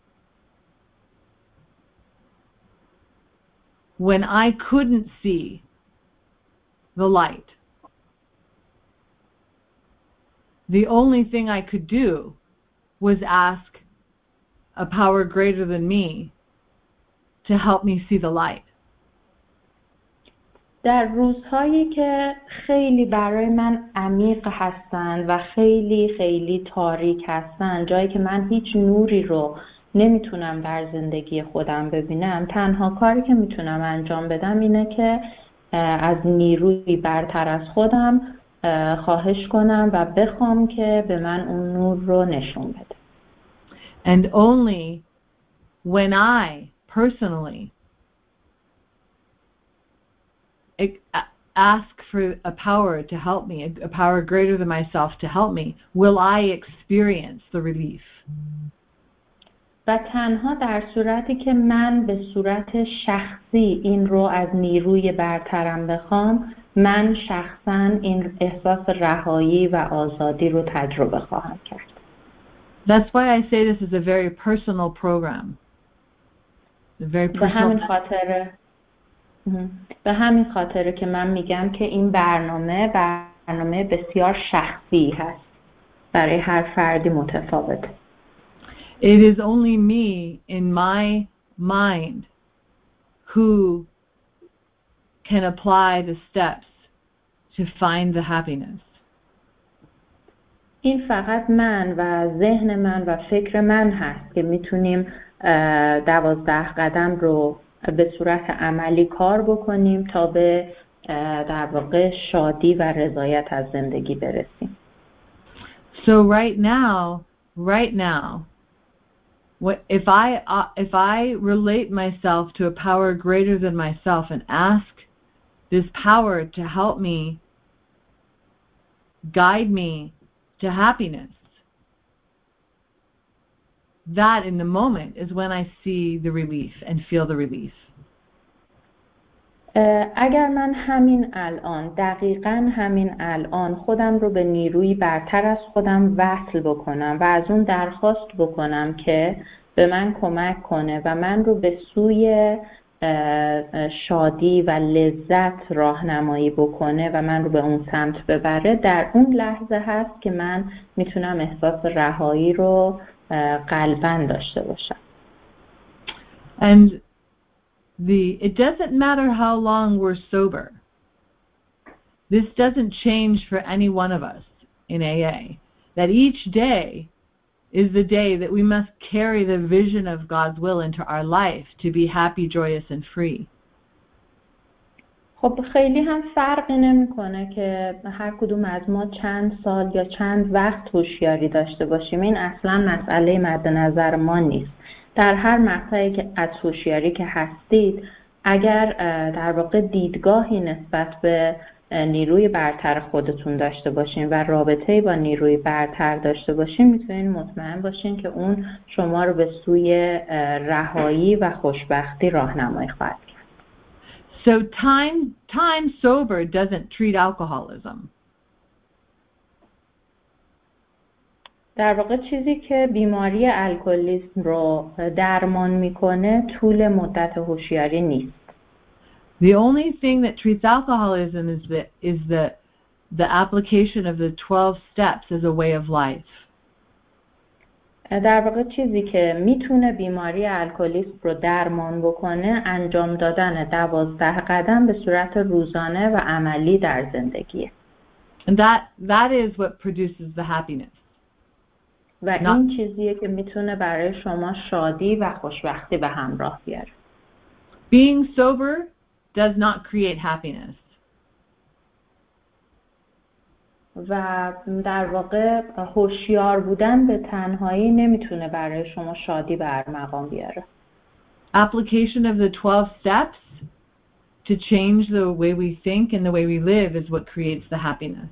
when I couldn't see the light, the only thing I could do was ask a power greater than me to help me see the light. در روزهایی که خیلی برای من عمیق هستن و خیلی خیلی تاریک هستن، جایی که من هیچ نوری رو نمیتونم در زندگی خودم ببینم، تنها کاری که میتونم انجام بدم اینه که از نیروی برتر از خودم خواهش کنم و بخوام که به من اون نور رو نشون بده. And only when I personally ask for a power to help me, a power greater than myself to help me, will I experience the relief. و تنها در صورتی که من به صورت شخصی این رو از نیروی برترم بخوام، من شخصا این احساس رهایی و آزادی رو تجربه خواهم کرد. That's why I say this is a very personal program. A very personal. به همین خاطره که من میگم که این برنامه بسیار شخصی هست. برای هر فردی متفاوته. It is only me in my mind who can apply the steps to find the happiness. این فقط من و ذهن من و فکر من هست که میتونیم 12 قدم رو به صورت عملی کار بکنیم تا به در واقع شادی و رضایت از زندگی برسیم. So right now, if I relate myself to a power greater than myself and ask this power to help me, guide me to happiness, that in the moment is when I see the relief and feel the relief. اگر من دقیقاً همین الان خودم رو به نیروی برتر از خودم وصل بکنم و از اون درخواست بکنم که به من کمک کنه و من رو به سوی شادی و لذت راهنمایی بکنه و من رو به اون سمت ببره، در اون لحظه هست که من میتونم احساس رهایی رو قلباً داشته باشم. And it doesn't matter how long we're sober. This doesn't change for any one of us in AA. That each day is the day that we must carry the vision of God's will into our life to be happy, joyous and free. خب خیلی هم فرقی نمیکنه که هر کدوم از ما چند سال یا چند وقت هوشیاری داشته باشیم. این اصلا مسئله مد نظر ما نیست. در هر مقطعی که از هوشیاری که هستید، اگر در واقع دیدگاهی نسبت به نیروی برتر خودتون داشته باشین و رابطه‌ای با نیروی برتر داشته باشین، میتونین مطمئن باشین که اون شما رو به سوی رهایی و خوشبختی راهنمایی خواهد کرد. So time sober doesn't treat alcoholism. در واقع چیزی که بیماری الکلیسم رو درمان میکنه طول مدت هوشیاری نیست. The only thing that treats alcoholism is the application of the 12 steps is a way of life. در واقع چیزی که میتونه بیماری الکلیسم رو درمان بکنه انجام دادن 12 قدم به صورت روزانه و عملی در زندگیه. And that is what produces the happiness. و این چیزیه که میتونه برای شما شادی و خوشبختی به همراه بیاره. Being sober does not create happiness. و در واقع هوشیار بودن به تنهایی نمیتونه برای شما شادی به ارمغان بیاره. Application of the 12 steps to change the way we think and the way we live is what creates the happiness.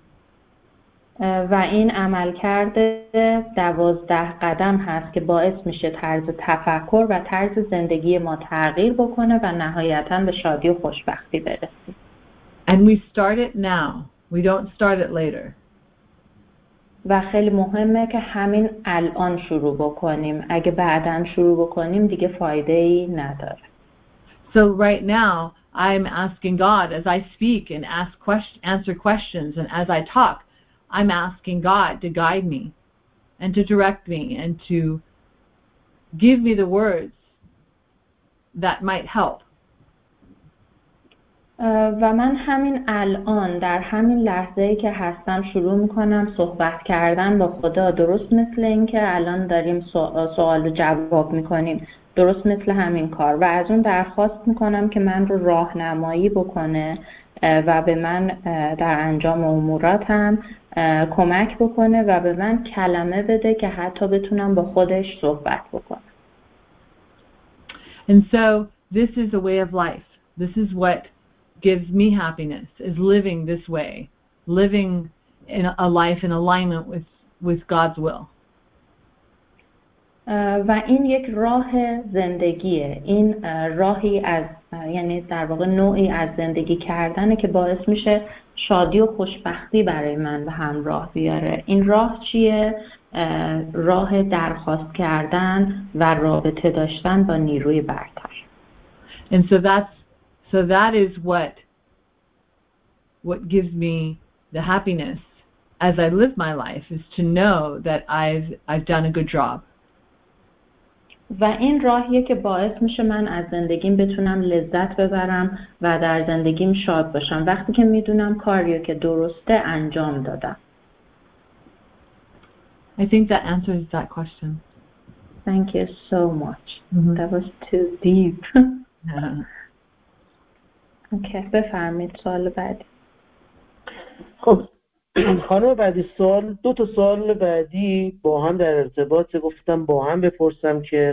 و این عملکرد 12 قدم هست که باعث میشه طرز تفکر و طرز زندگی ما تغییر بکنه و نهایتاً به شادی و خوشبختی برسیم. And we start it now. We don't start it later. و خیلی مهمه که همین الان شروع بکنیم. اگه بعداً شروع بکنیم دیگه فایده‌ای نداره. So right now I'm asking God as I speak and answer questions, and as I talk I'm asking God to guide me and to direct me and to give me the words that might help. و من همین الان در همین لحظه‌ای که هستم شروع میکنم صحبت کردن با خدا، درست مثل این که الان داریم سوال و جواب میکنیم، درست مثل همین کار، و از اون درخواست میکنم که من رو راهنمایی بکنه و به من در انجام اموراتم کمک بکنه و به من کلمه بده که حتی بتونم با خودش صحبت بکنم. And so this is a way of life. This is what gives me happiness, is living this way, living in a life in alignment with God's will. و این یک راه زندگیه. این راهی از یعنی در واقع نوعی از زندگی کردنه که باعث میشه شادی و خوشبختی برای من به همراه بیاره. این راه چیه؟ راه درخواست کردن و رابطه داشتن با نیروی برتر. And so that is what gives me the happiness as I live my life, is to know that I've done a good job. و این راهیه که باعث میشه من از زندگیم بتونم لذت ببرم و در زندگیم شاد باشم وقتی که میدونم کاریو که درسته انجام دادم. I think that answers that question. Thank you so much. That was too deep. اوکی، بفرمایید سوال بعدی. خب خانم بعدی دو تا سوال بعدی با هم در ارتباط، گفتم با هم بپرسم که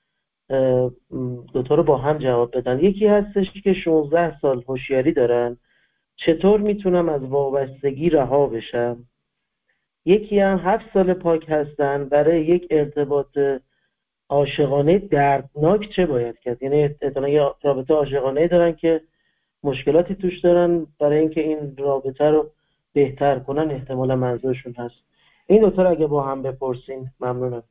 دوتا رو با هم جواب بدن. یکی هستش که 16 سال هوشیاری دارن، چطور میتونم از وابستگی رها بشم؟ یکی هم 7 سال پاک هستن، برای یک ارتباط عاشقانه دردناک چه باید کرد؟ یعنی احتمالاً یه رابطه عاشقانه دارن که مشکلاتی توش دارن، برای اینکه این رابطه رو بهتر کنن احتمالا منظورشون هست. این دوتا رو اگه با هم بپرسین ممنونم.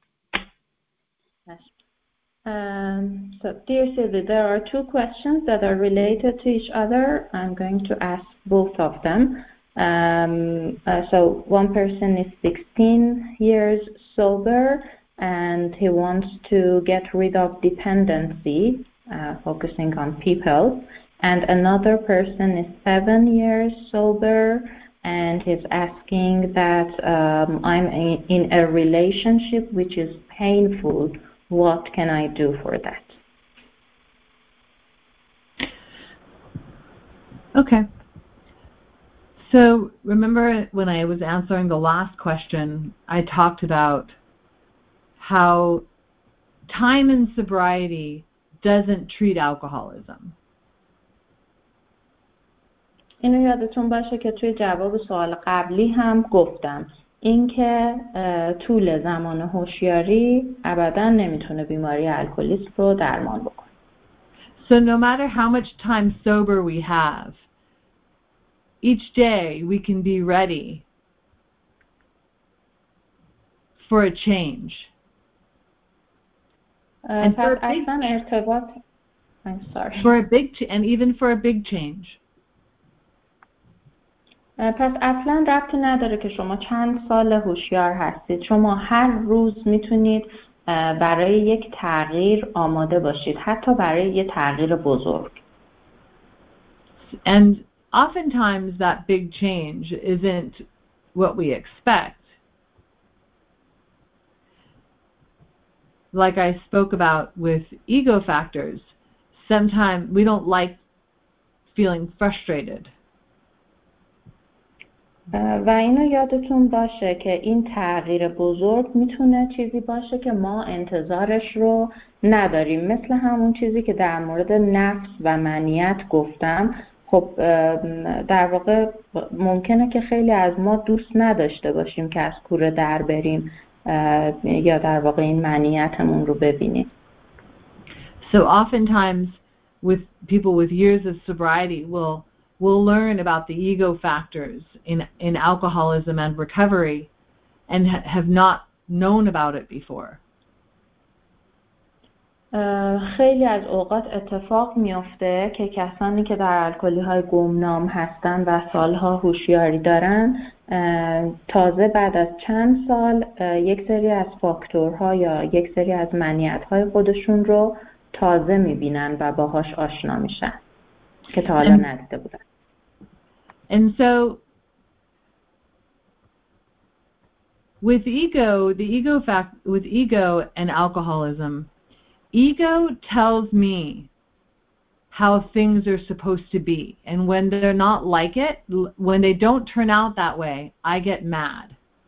So dear Sylvie, there are two questions that are related to each other. I'm going to ask both of them. So one person is 16 years sober and he wants to get rid of dependency, focusing on people. And another person is 7 years sober and he's asking that I'm in a relationship which is painful. What can I do for that? Okay. So remember when I was answering the last question, I talked about how time and sobriety doesn't treat alcoholism. اینو یادتون باشه که توی جواب سوال قبلی هم گفتم اینکه طول زمان هوشیاری ابداً نمیتونه بیماری الکلیسم رو درمان بکنه. So no matter how much time sober we have, each day we can be ready for a change. And for a big, I'm sorry. And even for a big change. پس اصلا ربطی نداره که شما چند سال هوشیار هستید. شما هر روز میتونید برای یک تغییر آماده باشید، حتی برای یک تغییر بزرگ. And oftentimes that big change isn't what we expect. Like I spoke about with ego factors, sometimes we don't like feeling frustrated. و اینو یادتون باشه که این تغییر بزرگ میتونه چیزی باشه که ما انتظارش رو نداریم، مثل همون چیزی که در مورد نفس و منیت گفتم. خب در واقع ممکنه که خیلی از ما دوست نداشته باشیم که از کوره در بریم یا در واقع این منیتمون رو ببینیم. So oftentimes with people with years of sobriety will learn about the ego factors in alcoholism and recovery and have not known about it before. خیلی از اوقات اتفاق میفته که کسانی که در الکلی‌های گمنام هستن و سالها هوشیاری دارن تازه بعد از چند سال یک سری از فاکتورها یا یک سری از منیت‌های خودشون رو تازه میبینن و باهاش آشنا میشن که تا حالا ندیده بودن. And so with ego and alcoholism, ego tells me how things are supposed to be, and when they're not like it, when they don't turn out that way, I get mad.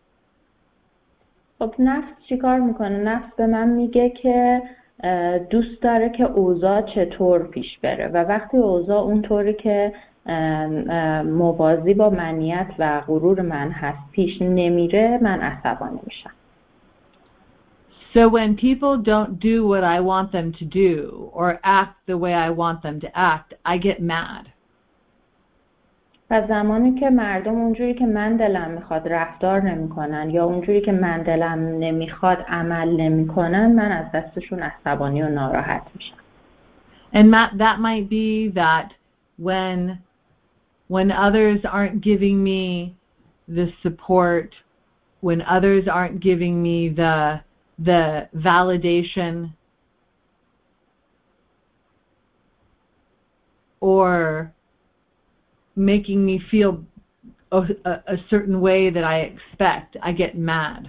خب نفس چیکار میکنه؟ نفس به من میگه که دوست داره که اوضاع چطور پیش بره و وقتی اوضاع اونطوری که موازی با منیت و غرور من هست پیش نمیره، من عصبانی میشم. So when people don't do what I want them to do or act the way I want them to act, I get mad. و زمانی که مردم اونجوری که من دلم میخواد رفتار نمیکنن یا اونجوری که من دلم نمیخواد عمل نمیکنن، من از دستشون عصبانی و ناراحت میشم. And that might be that when others aren't giving me the support, when others aren't giving me the validation or making me feel a certain way that I expect, I get mad.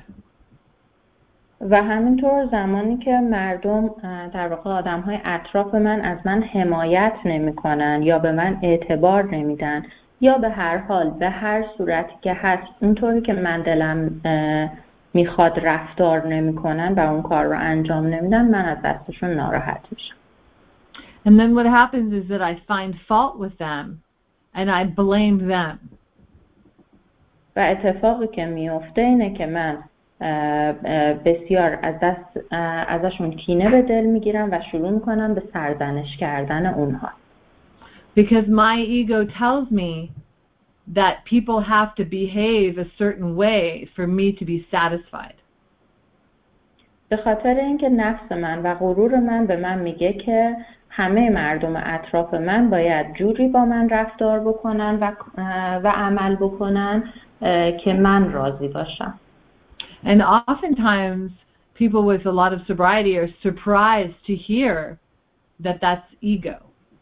و همینطور زمانی که مردم در واقع آدم‌های اطراف من از من حمایت نمی‌کنن یا به من اعتبار نمیدن یا به هر حال به هر صورتی که هست اونطوری که من دلم میخواد رفتار نمی‌کنن و اون کار رو انجام نمیدن، من از دستشون ناراحت میشم. And then what happens is that I find fault with them and I blame them. و اتفاقی که میفته اینه که من بسیار ازشون کینه به دل میگیرم و شروع میکنم به سرزنش کردن اونها. Because my ego tells me that people have to behave a certain way for me to be satisfied. به خاطر اینکه نفس من و غرور من به من میگه که همه مردم اطراف من باید جوری با من رفتار بکنن و عمل بکنن که من راضی باشم. And oftentimes people with a lot of sobriety are surprised to hear that that's ego.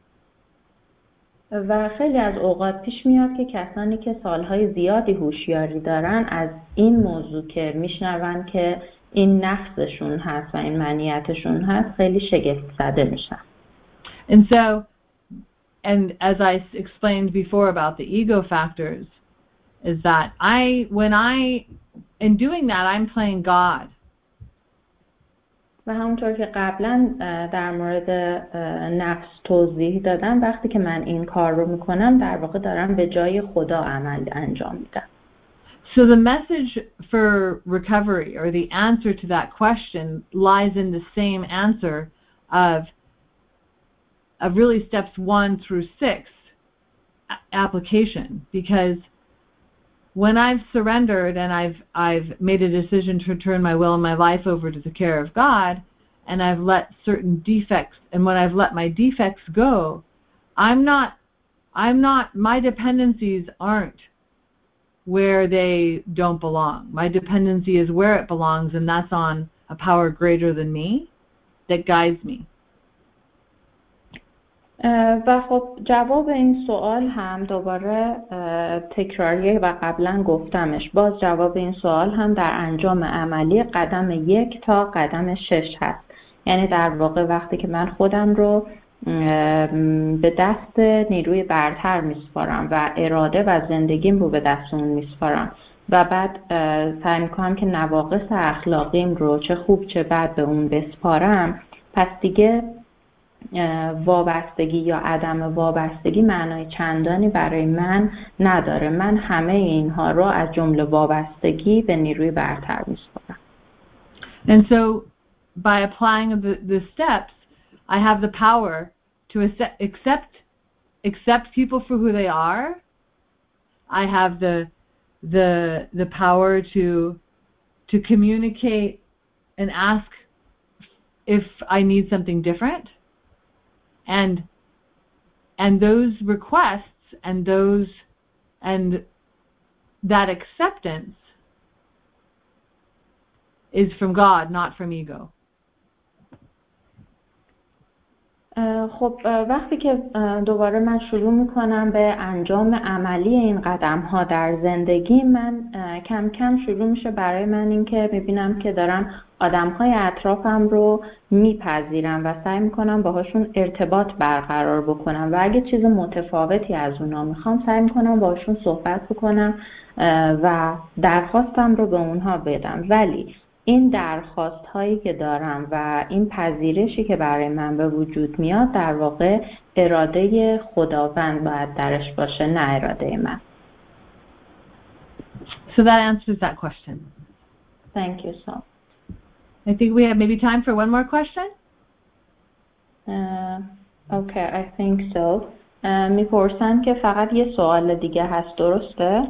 و خیلی از اوقات پیش میاد که کسانی که سالهای زیادی هوشیاری دارن از این موضوع که میشنون که این نفسشون هست و این منیتشون هست خیلی شگفت زده میشن. And so, and as I explained before about the ego factors, is that in doing that, I'm playing God. و همونطور که قبلا در مورد نفس توضیح دادم، وقتی که من این کار رو میکنم در واقع دارم به جای خدا عمل انجام میدم. So the message for recovery or the answer to that question lies in the same answer of really steps 1 through 6 application, because when I've surrendered and I've made a decision to turn my will and my life over to the care of God, and I've let certain defects, and when I've let my defects go, my dependencies aren't where they don't belong. My dependency is where it belongs, and that's on a power greater than me that guides me. و خب جواب این سوال هم دوباره تکراریه و قبلا گفتمش. باز جواب این سوال هم در انجام عملی قدم 1 تا قدم 6 هست. یعنی در واقع وقتی که من خودم رو به دست نیروی برتر میسپارم و اراده و زندگیم رو به دست اون میسپارم و بعد سعی میکنم که نواقص اخلاقیم رو چه خوب چه بد به اون بسپارم، پس دیگه وابستگی یا عدم وابستگی معنای چندانی برای من نداره. من همه اینها رو از جمله وابستگی به نیروی برتر میسپارم. And so by applying the steps, I have the power to accept people for who they are. I have the power to communicate and ask if I need something different. And those requests and that acceptance is from God, not from ego. خب وقتی که دوباره من شروع میکنم به انجام عملی این قدم ها در زندگی من، کم کم شروع میشه برای من این که میبینم که دارم آدم های اطرافم رو میپذیرم و سعی میکنم باهاشون ارتباط برقرار بکنم و اگه چیز متفاوتی از اونا میخوام سعی میکنم باهاشون صحبت بکنم و درخواستم رو به اونها بدم. ولی این درخواست هایی که دارم و این پذیرشی که برای من به وجود میاد در واقع اراده خداوند باید درش باشه، نه اراده من. So that answers that question. Thank you so much. I think we have maybe time for one more question. Okay, I think so. میپرسن که فقط یه سوال دیگه هست، درسته؟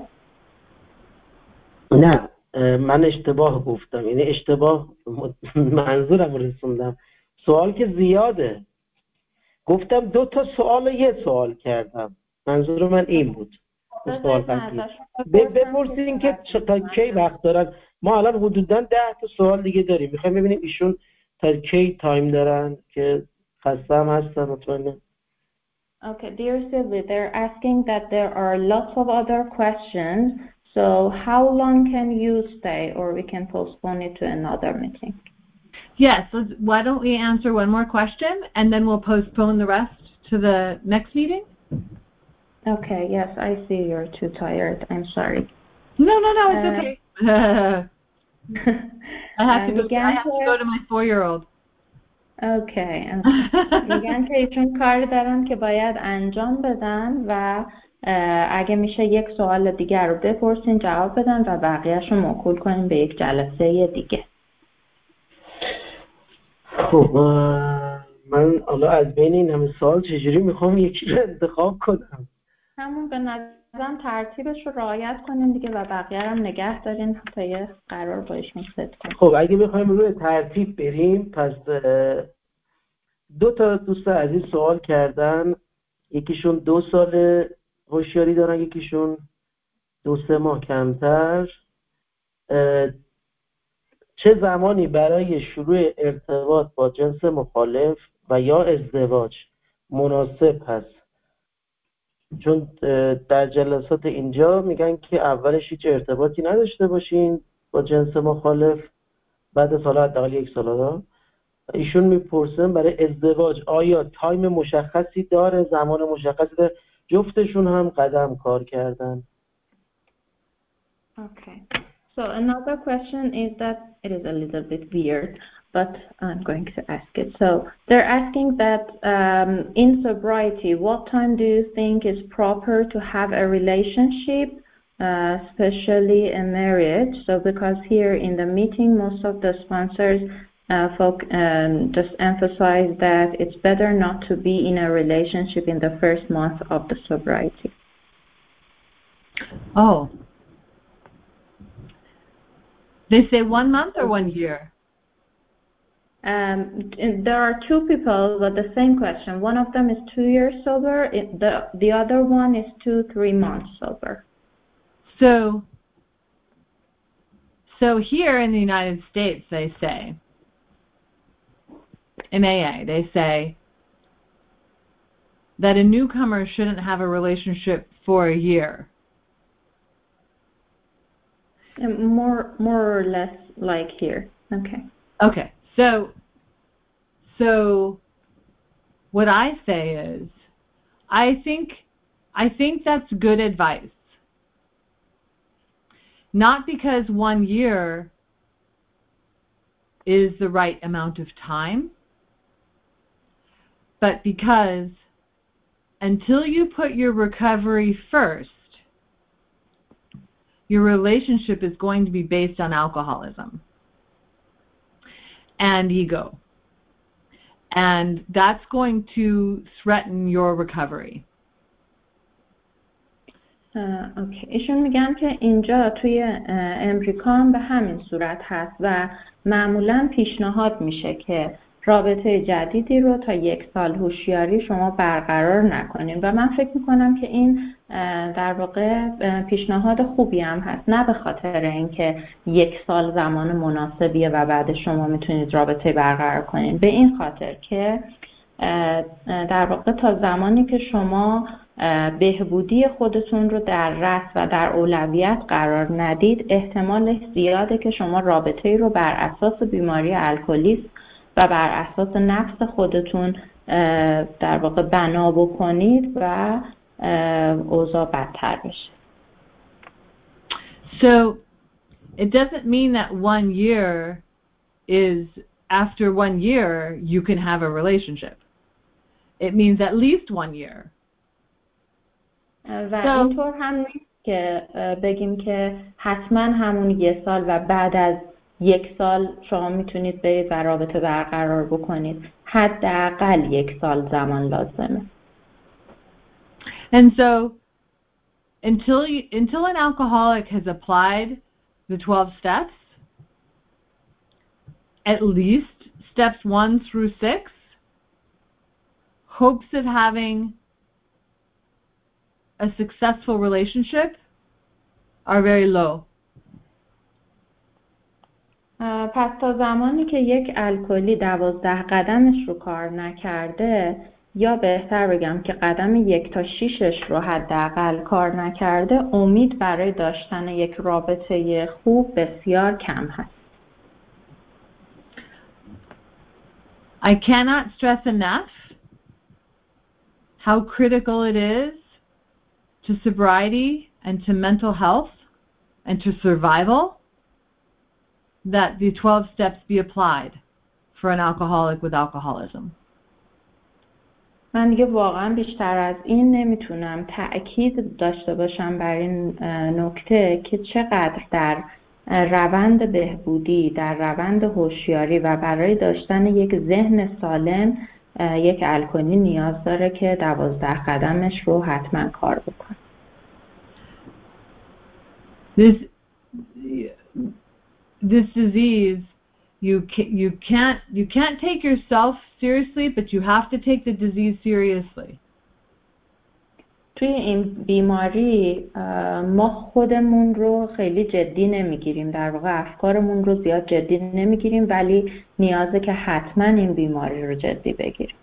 نه، من اشتباه گفتم، یعنی اشتباه منظورم رسوندم. سوال که زیاده، گفتم 2 تا سوال و 1 سوال کردم. منظور من این بود. سوال قبلی بپرسین که تا کی وقت دارن. ما الان حدوداً 10 تا سوال دیگه داریم. میخوایم ببینیم ایشون تا کی تایم دارن که خسته هم هستن مطمئنم. Okay, dear Sylvie, they're asking that there are lots of other questions. So how long can you stay, or we can postpone it to another meeting? Yes, why don't we answer one more question and then we'll postpone the rest to the next meeting? Okay, yes, I see you're too tired. I'm sorry. No, it's okay. I have to go to my 4-year-old. Okay. میگن که ایشون کار دارن که باید انجام بدن و اگه میشه 1 سوال دیگر رو بپرسین جواب بدن و بقیه‌اش رو موکول کنین به یک جلسه دیگه. خب من حالا از بین این همه سوال چجوری میخوام یکی رو انتخاب کنم؟ همون به نظرم ترتیبش رو رعایت کنین دیگه و بقیه هم نگه دارین تا یه قرار باشون ست کنین. خب اگه بخوایم روی ترتیب بریم، پس 2 تا دوست عزیز سوال کردن. یکیشون 2 سال هوشیاری دارن، یکیشون 2-3 ماه کمتر. چه زمانی برای شروع ارتباط با جنس مخالف و یا ازدواج مناسب هست؟ چون در جلسات اینجا میگن که اولش هیچ ارتباطی نداشته باشین با جنس مخالف، بعد از حالا حداقل 1 سال ها. ایشون میپرسن برای ازدواج آیا تایم مشخصی داره، زمان مشخصی داره؟ جفتشون هم قدم کار کردن. Okay. So another question is that it is a little bit weird, but I'm going to ask it. So they're asking that in sobriety, what time do you think is proper to have a relationship, especially a marriage? So because here in the meeting, most of the sponsors just emphasize that it's better not to be in a relationship in the first month of the sobriety. Oh. They say 1 month or 1 year? There are 2 people with the same question. One of them is 2 years sober. The other one is 2-3 months sober. So here in the United States, they say, in AA, they say that a newcomer shouldn't have a relationship for a year. More or less like here. Okay. Okay. So what I say is, I think that's good advice. Not because 1 year is the right amount of time, but because until you put your recovery first, your relationship is going to be based on alcoholism and ego. And that's going to threaten your recovery. اوکی. ایشون میگن که اینجا توی امریکا هم به همین صورت هست و معمولا پیشنهاد میشه که رابطه جدیدی رو تا 1 سال هوشیاری شما برقرار نکنین و من فکر میکنم که این در واقع پیشنهاد خوبی هم هست، نه به خاطر اینکه 1 سال زمان مناسبیه و بعد شما میتونید رابطه برقرار کنین، به این خاطر که در واقع تا زمانی که شما بهبودی خودتون رو در رأس و در اولویت قرار ندید، احتمالش زیاده که شما رابطه‌ای رو بر اساس بیماری الکلیسم و بر اساس نفس خودتون در واقع بنا bکنید و اوضاع بدتر بشه. So it doesn't mean that 1 year is after 1 year you can have a relationship. It means at least 1 year. و اینطور هم نیست که بگیم که حتما همون 1 سال و بعد از 1 سال شما میتونید برید و رابطه برقرار بکنید. حداقل 1 سال زمان لازمه. And so until an alcoholic has applied the 12 steps, at least steps 1 through 6, hopes of having a successful relationship are very low. پس تا زمانی که یک الکلی 12 قدمش رو کار نکرده، یا بهتر بگم که قدم 1 تا 6ش رو حداقل کار نکرده، امید برای داشتن یک رابطه خوب بسیار کم هست. I cannot stress enough how critical it is to sobriety and to mental health and to survival that the 12 steps be applied for an alcoholic with alcoholism. من دیگه واقعا بیشتر از این نمیتونم تأکید داشته باشم بر این نکته که چقدر در روند بهبودی، در روند هوشیاری و برای داشتن یک ذهن سالم یک الکلی نیاز داره که 12 قدمش رو حتما کار بکنه. This disease, you can't take yourself seriously, but you have to take the disease seriously. توی این بیماری ما خودمون رو خیلی جدی نمیگیریم، در واقع افکارمون رو زیاد جدی نمیگیریم، ولی نیازه که حتما این بیماری رو جدی بگیریم.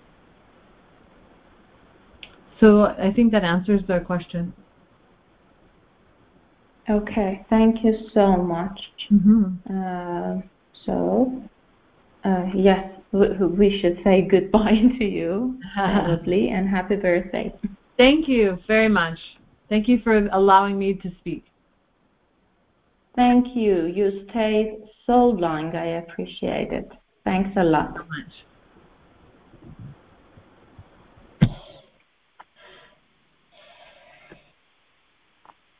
So I think that answers their question. Okay, thank you so much. Mm-hmm. So, yes, we should say goodbye to you, probably, and happy birthday. Thank you very much. Thank you for allowing me to speak. Thank you. You stayed so long. I appreciate it. Thanks a lot. So much.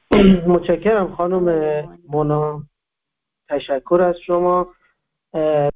متشکرم خانم مونا، تشکر از شما.